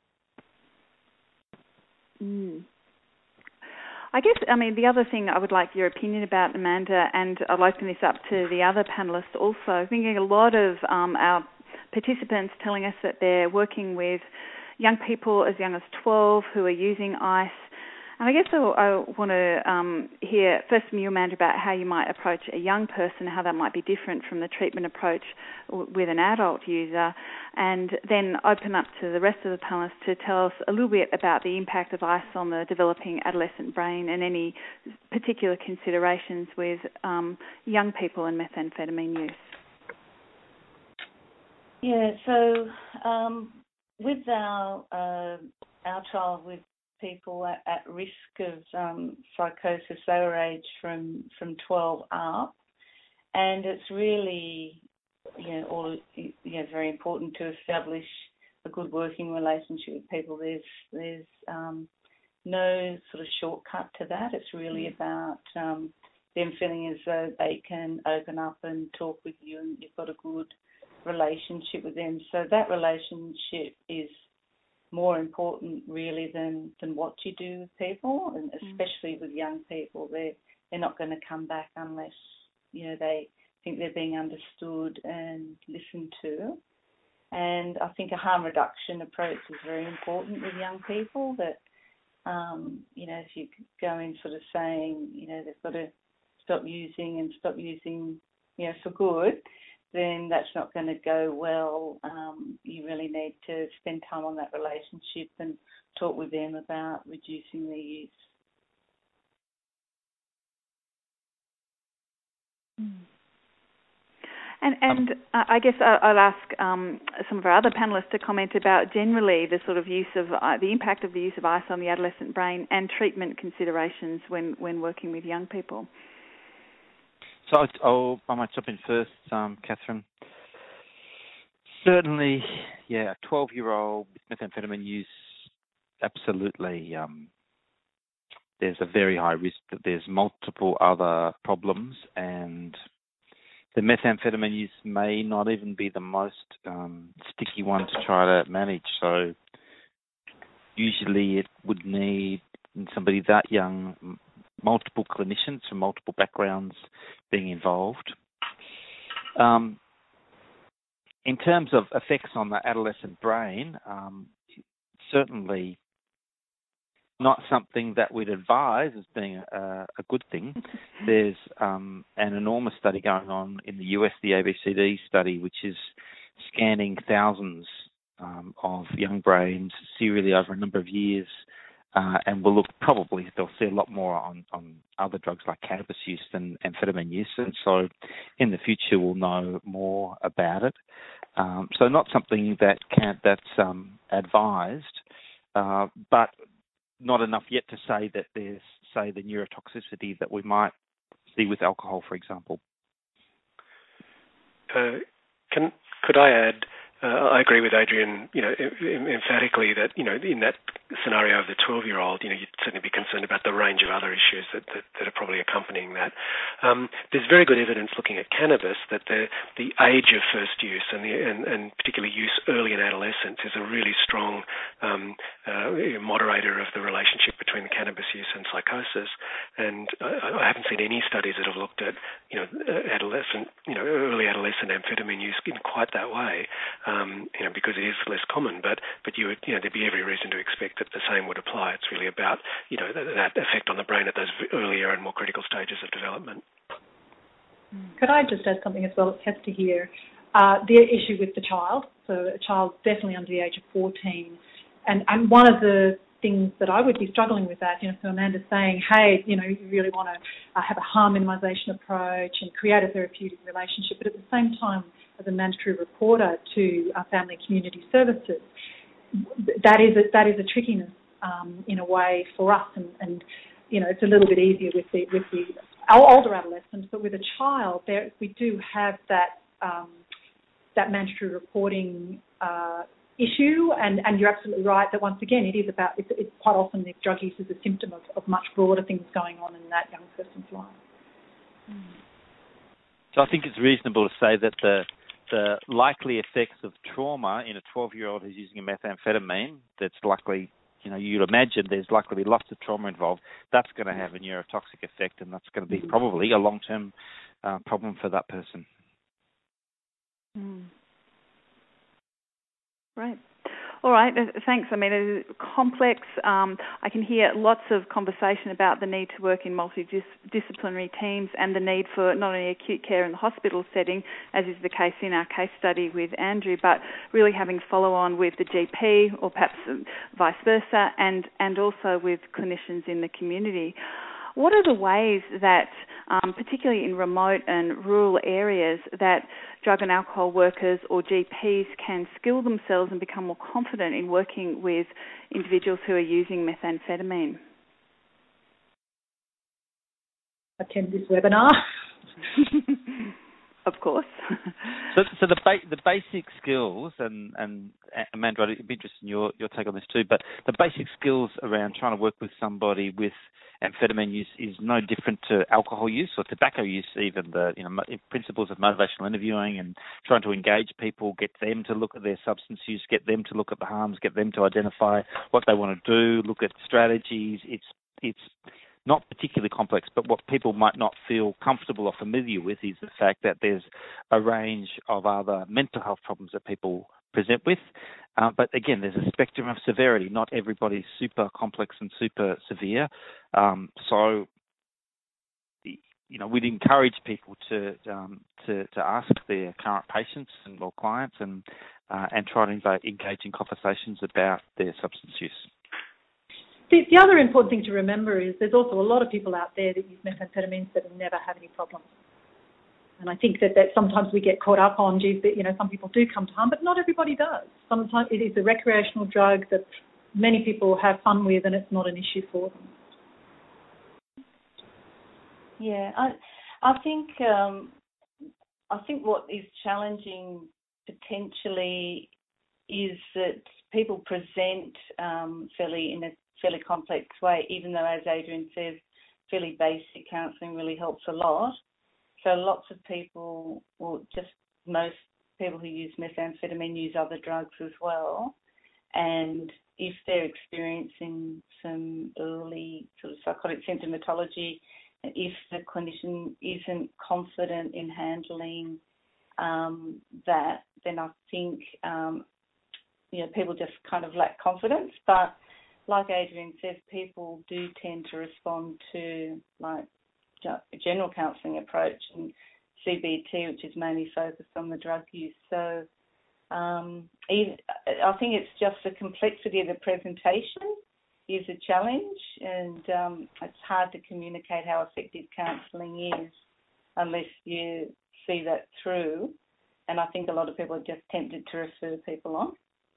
Mm. I guess, I mean, the other thing I would like your opinion about, Amanda, and I'll open this up to the other panellists also, thinking a lot of um, our participants telling us that they're working with young people as young as twelve who are using ICE. And I guess I, I want to um, hear first from you, Amanda, about how you might approach a young person, how that might be different from the treatment approach w- with an adult user, and then open up to the rest of the panellists to tell us a little bit about the impact of ICE on the developing adolescent brain and any particular considerations with um, young people and methamphetamine use. Yeah, so um, with our uh, our trial with people at, at risk of um, psychosis, they were aged from, from twelve up, and it's really, you know, all you know, very important to establish a good working relationship with people. There's there's um, no sort of shortcut to that. It's really about um, them feeling as though they can open up and talk with you, and you've got a good relationship with them. So that relationship is more important really than, than what you do with people, and especially with young people. They're, they're not going to come back unless, you know, they think they're being understood and listened to. And I think a harm reduction approach is very important with young people, that, um, you know, if you go in sort of saying, you know, they've got to stop using and stop using, you know, for good, then that's not going to go well. Um, you really need to spend time on that relationship and talk with them about reducing their use. Mm. And, and uh, I guess I'll ask um, some of our other panellists to comment about generally the sort of use of uh, the impact of the use of ice on the adolescent brain and treatment considerations when, when working with young people. So I'll, I might jump in first, um, Catherine. Certainly, yeah, a twelve-year-old with methamphetamine use, absolutely. Um, there's a very high risk that there's multiple other problems, and the methamphetamine use may not even be the most um, sticky one to try to manage. So usually it would need, in somebody that young, multiple clinicians from multiple backgrounds being involved. Um, in terms of effects on the adolescent brain, um, certainly not something that we'd advise as being a, a good thing. There's um, an enormous study going on in the U S, the A B C D study, which is scanning thousands um, of young brains serially over a number of years. Uh, and we'll look, probably they'll see a lot more on, on other drugs like cannabis use than amphetamine use. And so in the future, we'll know more about it. Um, so not something that can, that's um, advised, uh, but not enough yet to say that there's, say, the neurotoxicity that we might see with alcohol, for example. Uh, can could I add? Uh, I agree with Adrian, you know, emphatically that, you know, in that scenario of the twelve-year-old, you know, you'd certainly be concerned about the range of other issues that, that, that are probably accompanying that. Um, there's very good evidence looking at cannabis that the the age of first use and the and, and particularly use early in adolescence is a really strong um, uh, moderator of the relationship between the cannabis use and psychosis. And I, I haven't seen any studies that have looked at, you know, adolescent, you know, early adolescent amphetamine use in quite that way. Um, you know, because it is less common, but but you would, you know, there'd be every reason to expect that the same would apply. It's really about, you know, that, that effect on the brain at those earlier and more critical stages of development. Could I just add something as well? It's Hester here. Uh, the issue with the child, so a child definitely under the age of fourteen, and and one of the things that I would be struggling with that, you know, so Amanda's saying, hey, you know, you really want to uh, have a harm minimisation approach and create a therapeutic relationship, but at the same time, as a mandatory reporter to uh, family and community services, that is a, that is a trickiness um, in a way for us, and, and you know, it's a little bit easier with the with the older adolescents, but with a child, there we do have that um, that mandatory reporting uh, issue, and, and you're absolutely right that once again it is about it's, it's quite often the drug use is a symptom of, of much broader things going on in that young person's life. Mm. So I think it's reasonable to say that the the likely effects of trauma in a twelve-year-old who's using a methamphetamine, that's likely, you know, you'd imagine there's likely to be lots of trauma involved. That's going to have a neurotoxic effect, and that's going to be probably a long-term uh, problem for that person. Mm. Right. All right. Thanks. I mean, it's complex. Um, I can hear lots of conversation about the need to work in multidisciplinary teams and the need for not only acute care in the hospital setting, as is the case in our case study with Andrew, but really having follow-on with the G P or perhaps vice versa, and, and also with clinicians in the community. What are the ways that um, particularly in remote and rural areas, that drug and alcohol workers or G Ps can skill themselves and become more confident in working with individuals who are using methamphetamine? Attend this webinar. Of course. so, so the ba- the basic skills, and, and Amanda, I'd be interested in your, your take on this too, but the basic skills around trying to work with somebody with amphetamine use is no different to alcohol use or tobacco use even. The you know principles of motivational interviewing and trying to engage people, get them to look at their substance use, get them to look at the harms, get them to identify what they want to do, look at strategies. It's it's not particularly complex, but what people might not feel comfortable or familiar with is the fact that there's a range of other mental health problems that people present with. Uh, but again, there's a spectrum of severity. Not everybody's super complex and super severe. Um, so, you know, we'd encourage people to um, to, to ask their current patients and or clients and uh, and try to engage in conversations about their substance use. The, the other important thing to remember is there's also a lot of people out there that use methamphetamines that never have any problems. And I think that, that sometimes we get caught up on, geez, that, you know, some people do come to harm, but not everybody does. Sometimes it is a recreational drug that many people have fun with, and it's not an issue for them. Yeah, I, I think um, I think what is challenging potentially is that people present um, fairly in a fairly complex way, even though, as Adrian says, fairly basic counselling really helps a lot. So lots of people, or just most people who use methamphetamine use other drugs as well. And if they're experiencing some early sort of psychotic symptomatology, if the clinician isn't confident in handling um, that, then I think um, you know people just kind of lack confidence. But like Adrian says, people do tend to respond to like a general counselling approach and C B T, which is mainly focused on the drug use. So um, even, I think it's just the complexity of the presentation is a challenge, and um, it's hard to communicate how effective counselling is unless you see that through. And I think a lot of people are just tempted to refer people on.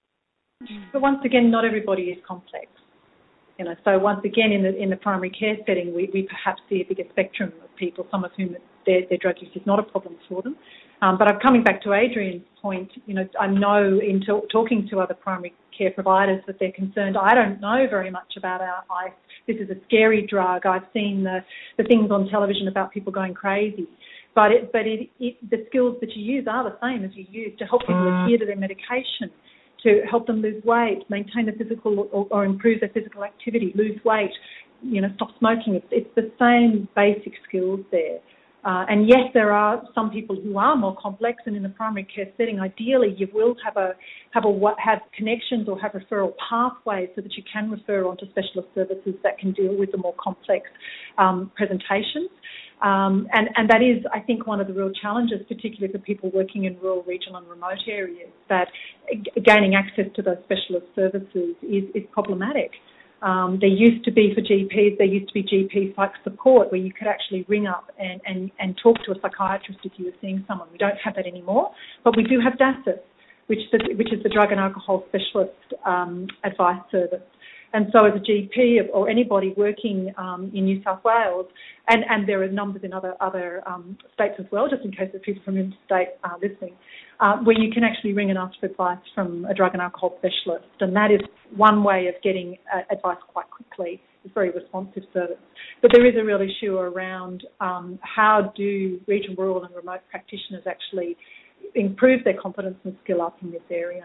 But once again, not everybody is complex. You know, so once again, in the in the primary care setting, we, we perhaps see a bigger spectrum of people, some of whom their, their drug use is not a problem for them. Um, but I'm coming back to Adrian's point. You know, I know in to, talking to other primary care providers that they're concerned. I don't know very much about our ice. This is a scary drug. I've seen the, the things on television about people going crazy. But it, but it, it, the skills that you use are the same as you use to help people adhere to their medication, to help them lose weight, maintain their physical or, or improve their physical activity, lose weight, you know, stop smoking. It's, it's the same basic skills there. Uh, and yes, there are some people who are more complex, and in the primary care setting, ideally, you will have a have a have connections or have referral pathways so that you can refer on to specialist services that can deal with the more complex um, presentations. Um, and, and that is, I think, one of the real challenges, particularly for people working in rural, regional and remote areas, that gaining access to those specialist services is, is problematic. Um, there used to be, for G Ps, there used to be G P psych support where you could actually ring up and, and, and talk to a psychiatrist if you were seeing someone. We don't have that anymore, but we do have D A S S, which, which is the Drug and Alcohol Specialist um, Advice Service. And so as a G P or anybody working um, in New South Wales, and, and there are numbers in other other um, states as well, just in case there's people from interstate uh, listening, uh, where you can actually ring and ask for advice from a drug and alcohol specialist. And that is one way of getting uh, advice quite quickly. It's a very responsive service. But there is a real issue around um, how do regional, rural and remote practitioners actually improve their competence and skill up in this area.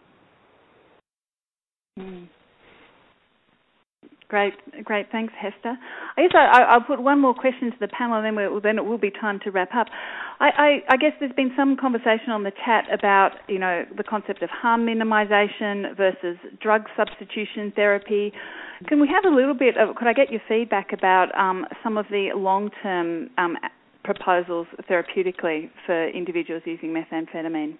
Mm. Great, great. Thanks, Hester. I guess I, I'll put one more question to the panel, and then, we'll, then it will be time to wrap up. I, I, I guess there's been some conversation on the chat about, you know, the concept of harm minimisation versus drug substitution therapy. Can we have a little bit of? Could I get your feedback about um, some of the long-term um, proposals therapeutically for individuals using methamphetamine?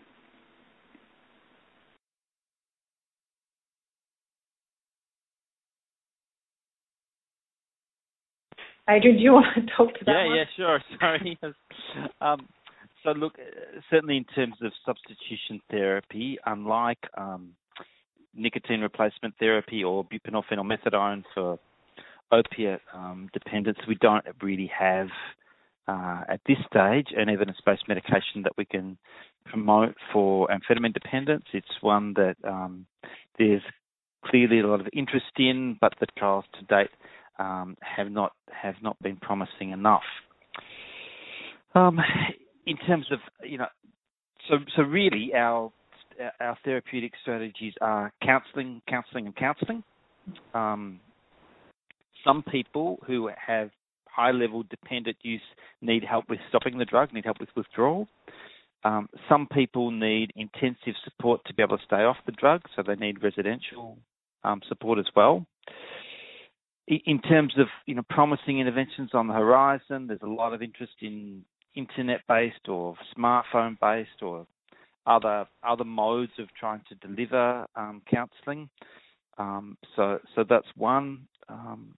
Adrian, do you want to talk to that yeah, one? Yeah, sure. Sorry. um, so, look, certainly in terms of substitution therapy, unlike um, nicotine replacement therapy or buprenorphine or methadone for opiate um, dependence, we don't really have uh, at this stage an evidence-based medication that we can promote for amphetamine dependence. It's one that um, there's clearly a lot of interest in, but the trials to date um, have not have not been promising enough. Um, in terms of you know, so so really our our therapeutic strategies are counselling, counselling, and counselling. Um, some people who have high-level dependent use need help with stopping the drug, need help with withdrawal. Um, some people need intensive support to be able to stay off the drug, so they need residential um, support as well. In, in terms of you know promising interventions on the horizon, there's a lot of interest in internet-based or smartphone-based or other other modes of trying to deliver um, counselling. Um, so so that's one. Um,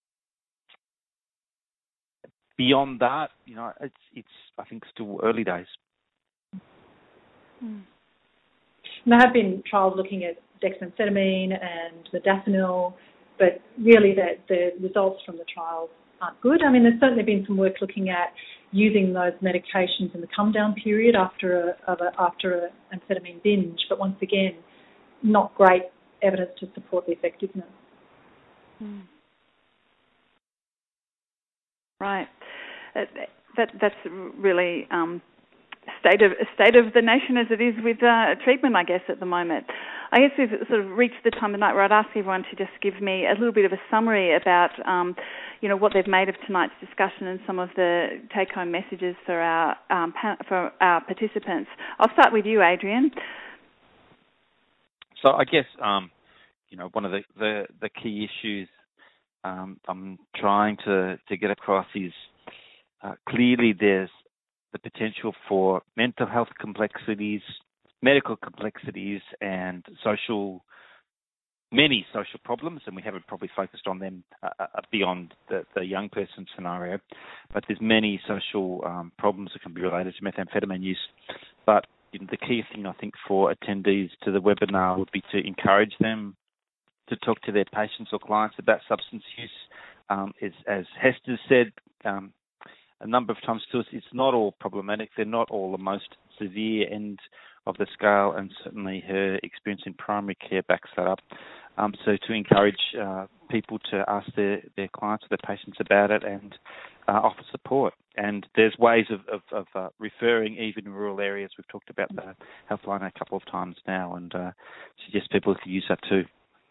beyond that, you know, it's it's I think still early days. Mm. There have been trials looking at dexamphetamine and modafinil, but really the, the results from the trials aren't good. I mean, there's certainly been some work looking at using those medications in the come-down period after a, of a after an amphetamine binge, but once again, not great evidence to support the effectiveness. Mm. Right. Uh, that that's really um, state of state of the nation as it is with uh, treatment, I guess, at the moment. I guess we've sort of reached the time of night where I'd ask everyone to just give me a little bit of a summary about, um, you know, what they've made of tonight's discussion and some of the take-home messages for our um, for our participants. I'll start with you, Adrian. So I guess, um, you know, one of the, the, the key issues um, I'm trying to, to get across is uh, clearly there's the potential for mental health complexities, medical complexities, and social, many social problems, and we haven't probably focused on them uh, beyond the, the young person scenario, but there's many social um, problems that can be related to methamphetamine use. But the key thing, I think, for attendees to the webinar would be to encourage them to talk to their patients or clients about substance use. Um, is, as Hester said um, a number of times to us, it's not all problematic. They're not all the most severe end of the scale, and certainly her experience in primary care backs that up. Um, so to encourage uh, people to ask their, their clients or their patients about it and uh, offer support. And there's ways of, of, of uh, referring even in rural areas. We've talked about the Healthline a couple of times now, and uh, suggest people can use that too.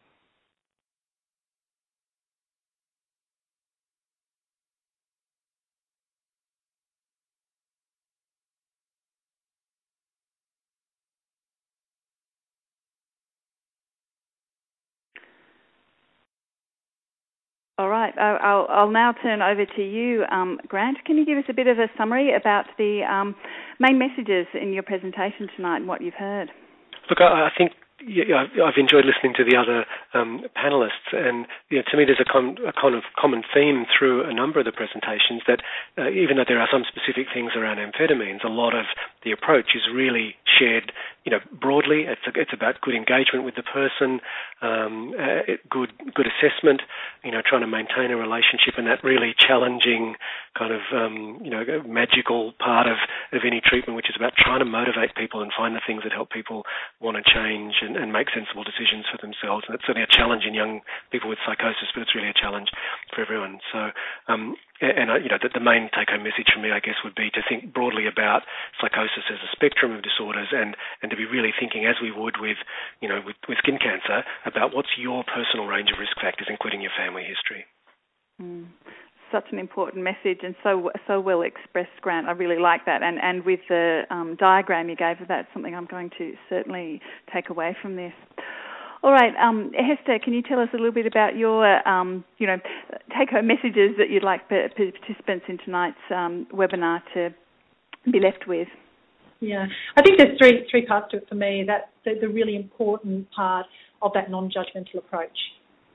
All right. I'll, I'll now turn over to you, um, Grant. Can you give us a bit of a summary about the um, main messages in your presentation tonight and what you've heard? Look, I, I think yeah, I've enjoyed listening to the other um, panellists, and you know, to me there's a, con- a kind of common theme through a number of the presentations that uh, even though there are some specific things around amphetamines, a lot of the approach is really shared, you know, broadly. It's a, it's about good engagement with the person, um, uh, good good assessment, you know, trying to maintain a relationship, and that really challenging kind of um, you know magical part of, of any treatment, which is about trying to motivate people and find the things that help people want to change and, and make sensible decisions for themselves. And it's certainly a challenge in young people with psychosis, but it's really a challenge for everyone. So, um, and, uh, you know, the, the main take-home message for me, I guess, would be to think broadly about psychosis as a spectrum of disorders, and, and to be really thinking, as we would with, you know, with, with skin cancer, about what's your personal range of risk factors, including your family history. Mm. Such an important message, and so so well expressed, Grant. I really like that, and and with the um, diagram you gave, that's something I'm going to certainly take away from this. All right, um, Hester, can you tell us a little bit about your, um, you know, take-home messages that you'd like participants in tonight's um, webinar to be left with? Yeah, I think there's three three parts to it for me. That's the, the really important part of that non-judgmental approach.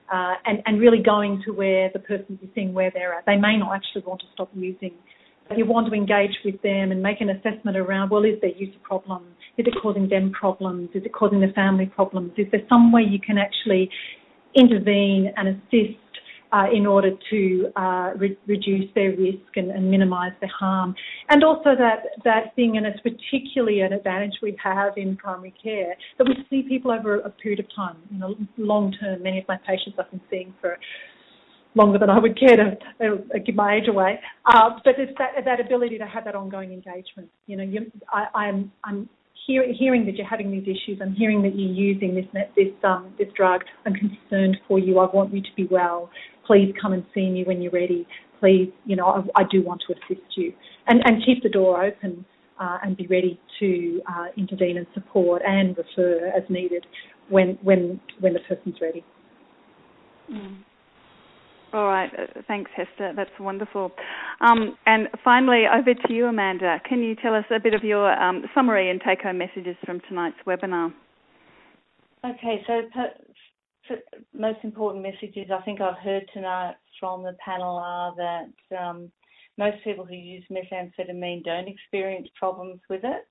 uh, and, and really going to where the person is seeing where they're at. They may not actually want to stop using, but you want to engage with them and make an assessment around, well, is their use a problem? Is it causing them problems? Is it causing their family problems? Is there some way you can actually intervene and assist uh, in order to uh, re- reduce their risk and, and minimise their harm? And also that, that thing, and it's particularly an advantage we have in primary care, that we see people over a period of time, you know, long term. Many of my patients I've been seeing for longer than I would care to uh, give my age away. Uh, but it's that, that ability to have that ongoing engagement. You know, you, I, I'm, I'm hear, hearing that you're having these issues. I'm hearing that you're using this this um, this drug. I'm concerned for you. I want you to be well. Please come and see me when you're ready. Please, you know, I, I do want to assist you. And, and keep the door open uh, and be ready to uh, intervene and support and refer as needed when when when the person's ready. Mm. All right. Thanks, Hester. That's wonderful. Um, and finally, over to you, Amanda. Can you tell us a bit of your um, summary and take-home messages from tonight's webinar? Okay, so per, per, most important messages I think I've heard tonight from the panel are that um, most people who use methamphetamine don't experience problems with it.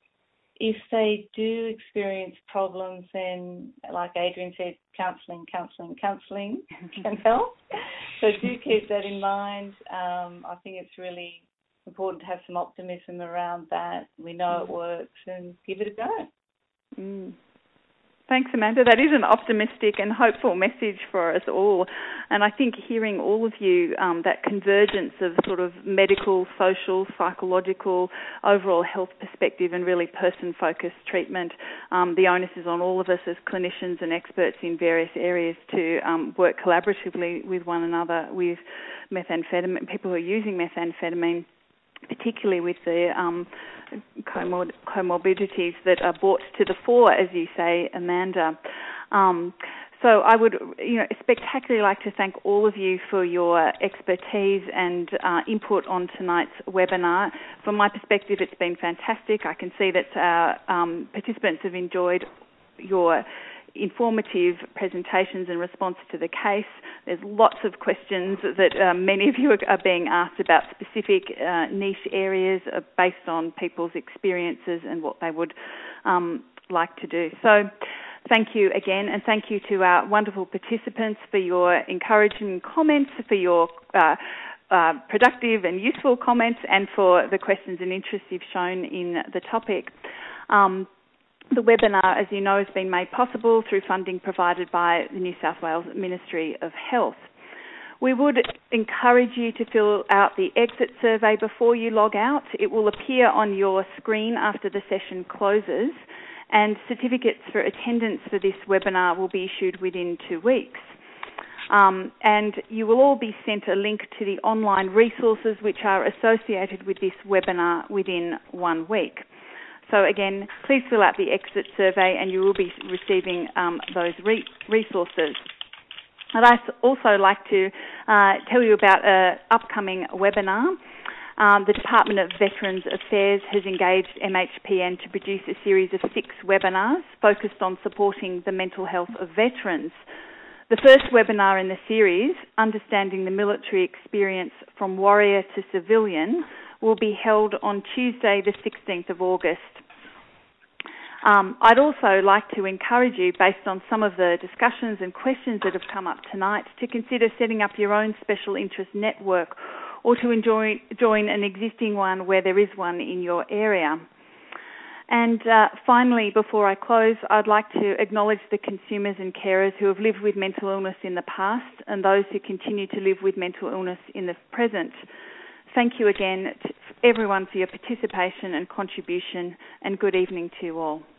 If they do experience problems, then, like Adrian said, counselling, counselling, counselling can help. So do keep that in mind. Um, I think it's really important to have some optimism around that. We know it works, and give it a go. Mm. Thanks, Amanda. That is an optimistic and hopeful message for us all. And I think hearing all of you, um, that convergence of sort of medical, social, psychological, overall health perspective and really person-focused treatment, um, the onus is on all of us as clinicians and experts in various areas to um, work collaboratively with one another with methamphetamine, people who are using methamphetamine, particularly with the um, comor- comorbidities that are brought to the fore, as you say, Amanda. Um, so I would, you know, spectacularly like to thank all of you for your expertise and uh, input on tonight's webinar. From my perspective, it's been fantastic. I can see that our um, participants have enjoyed your informative presentations and response to the case. There's lots of questions that uh, many of you are, are being asked about specific uh, niche areas uh, based on people's experiences and what they would um, like to do. So thank you again, and thank you to our wonderful participants for your encouraging comments, for your uh, uh, productive and useful comments, and for the questions and interest you've shown in the topic. Um, The webinar, as you know, has been made possible through funding provided by the New South Wales Ministry of Health. We would encourage you to fill out the exit survey before you log out. It will appear on your screen after the session closes, and certificates for attendance for this webinar will be issued within two weeks. Um, and you will all be sent a link to the online resources which are associated with this webinar within one week. So again, please fill out the exit survey and you will be receiving um, those re- resources. I'd also like to uh, tell you about an upcoming webinar. Um, the Department of Veterans Affairs has engaged M H P N to produce a series of six webinars focused on supporting the mental health of veterans. The first webinar in the series, Understanding the Military Experience from Warrior to Civilian, will be held on Tuesday the sixteenth of August. Um, I'd also like to encourage you, based on some of the discussions and questions that have come up tonight, to consider setting up your own special interest network or to enjoy, join an existing one where there is one in your area. And uh, finally, before I close, I'd like to acknowledge the consumers and carers who have lived with mental illness in the past and those who continue to live with mental illness in the present. Thank you again to everyone for your participation and contribution, and good evening to you all.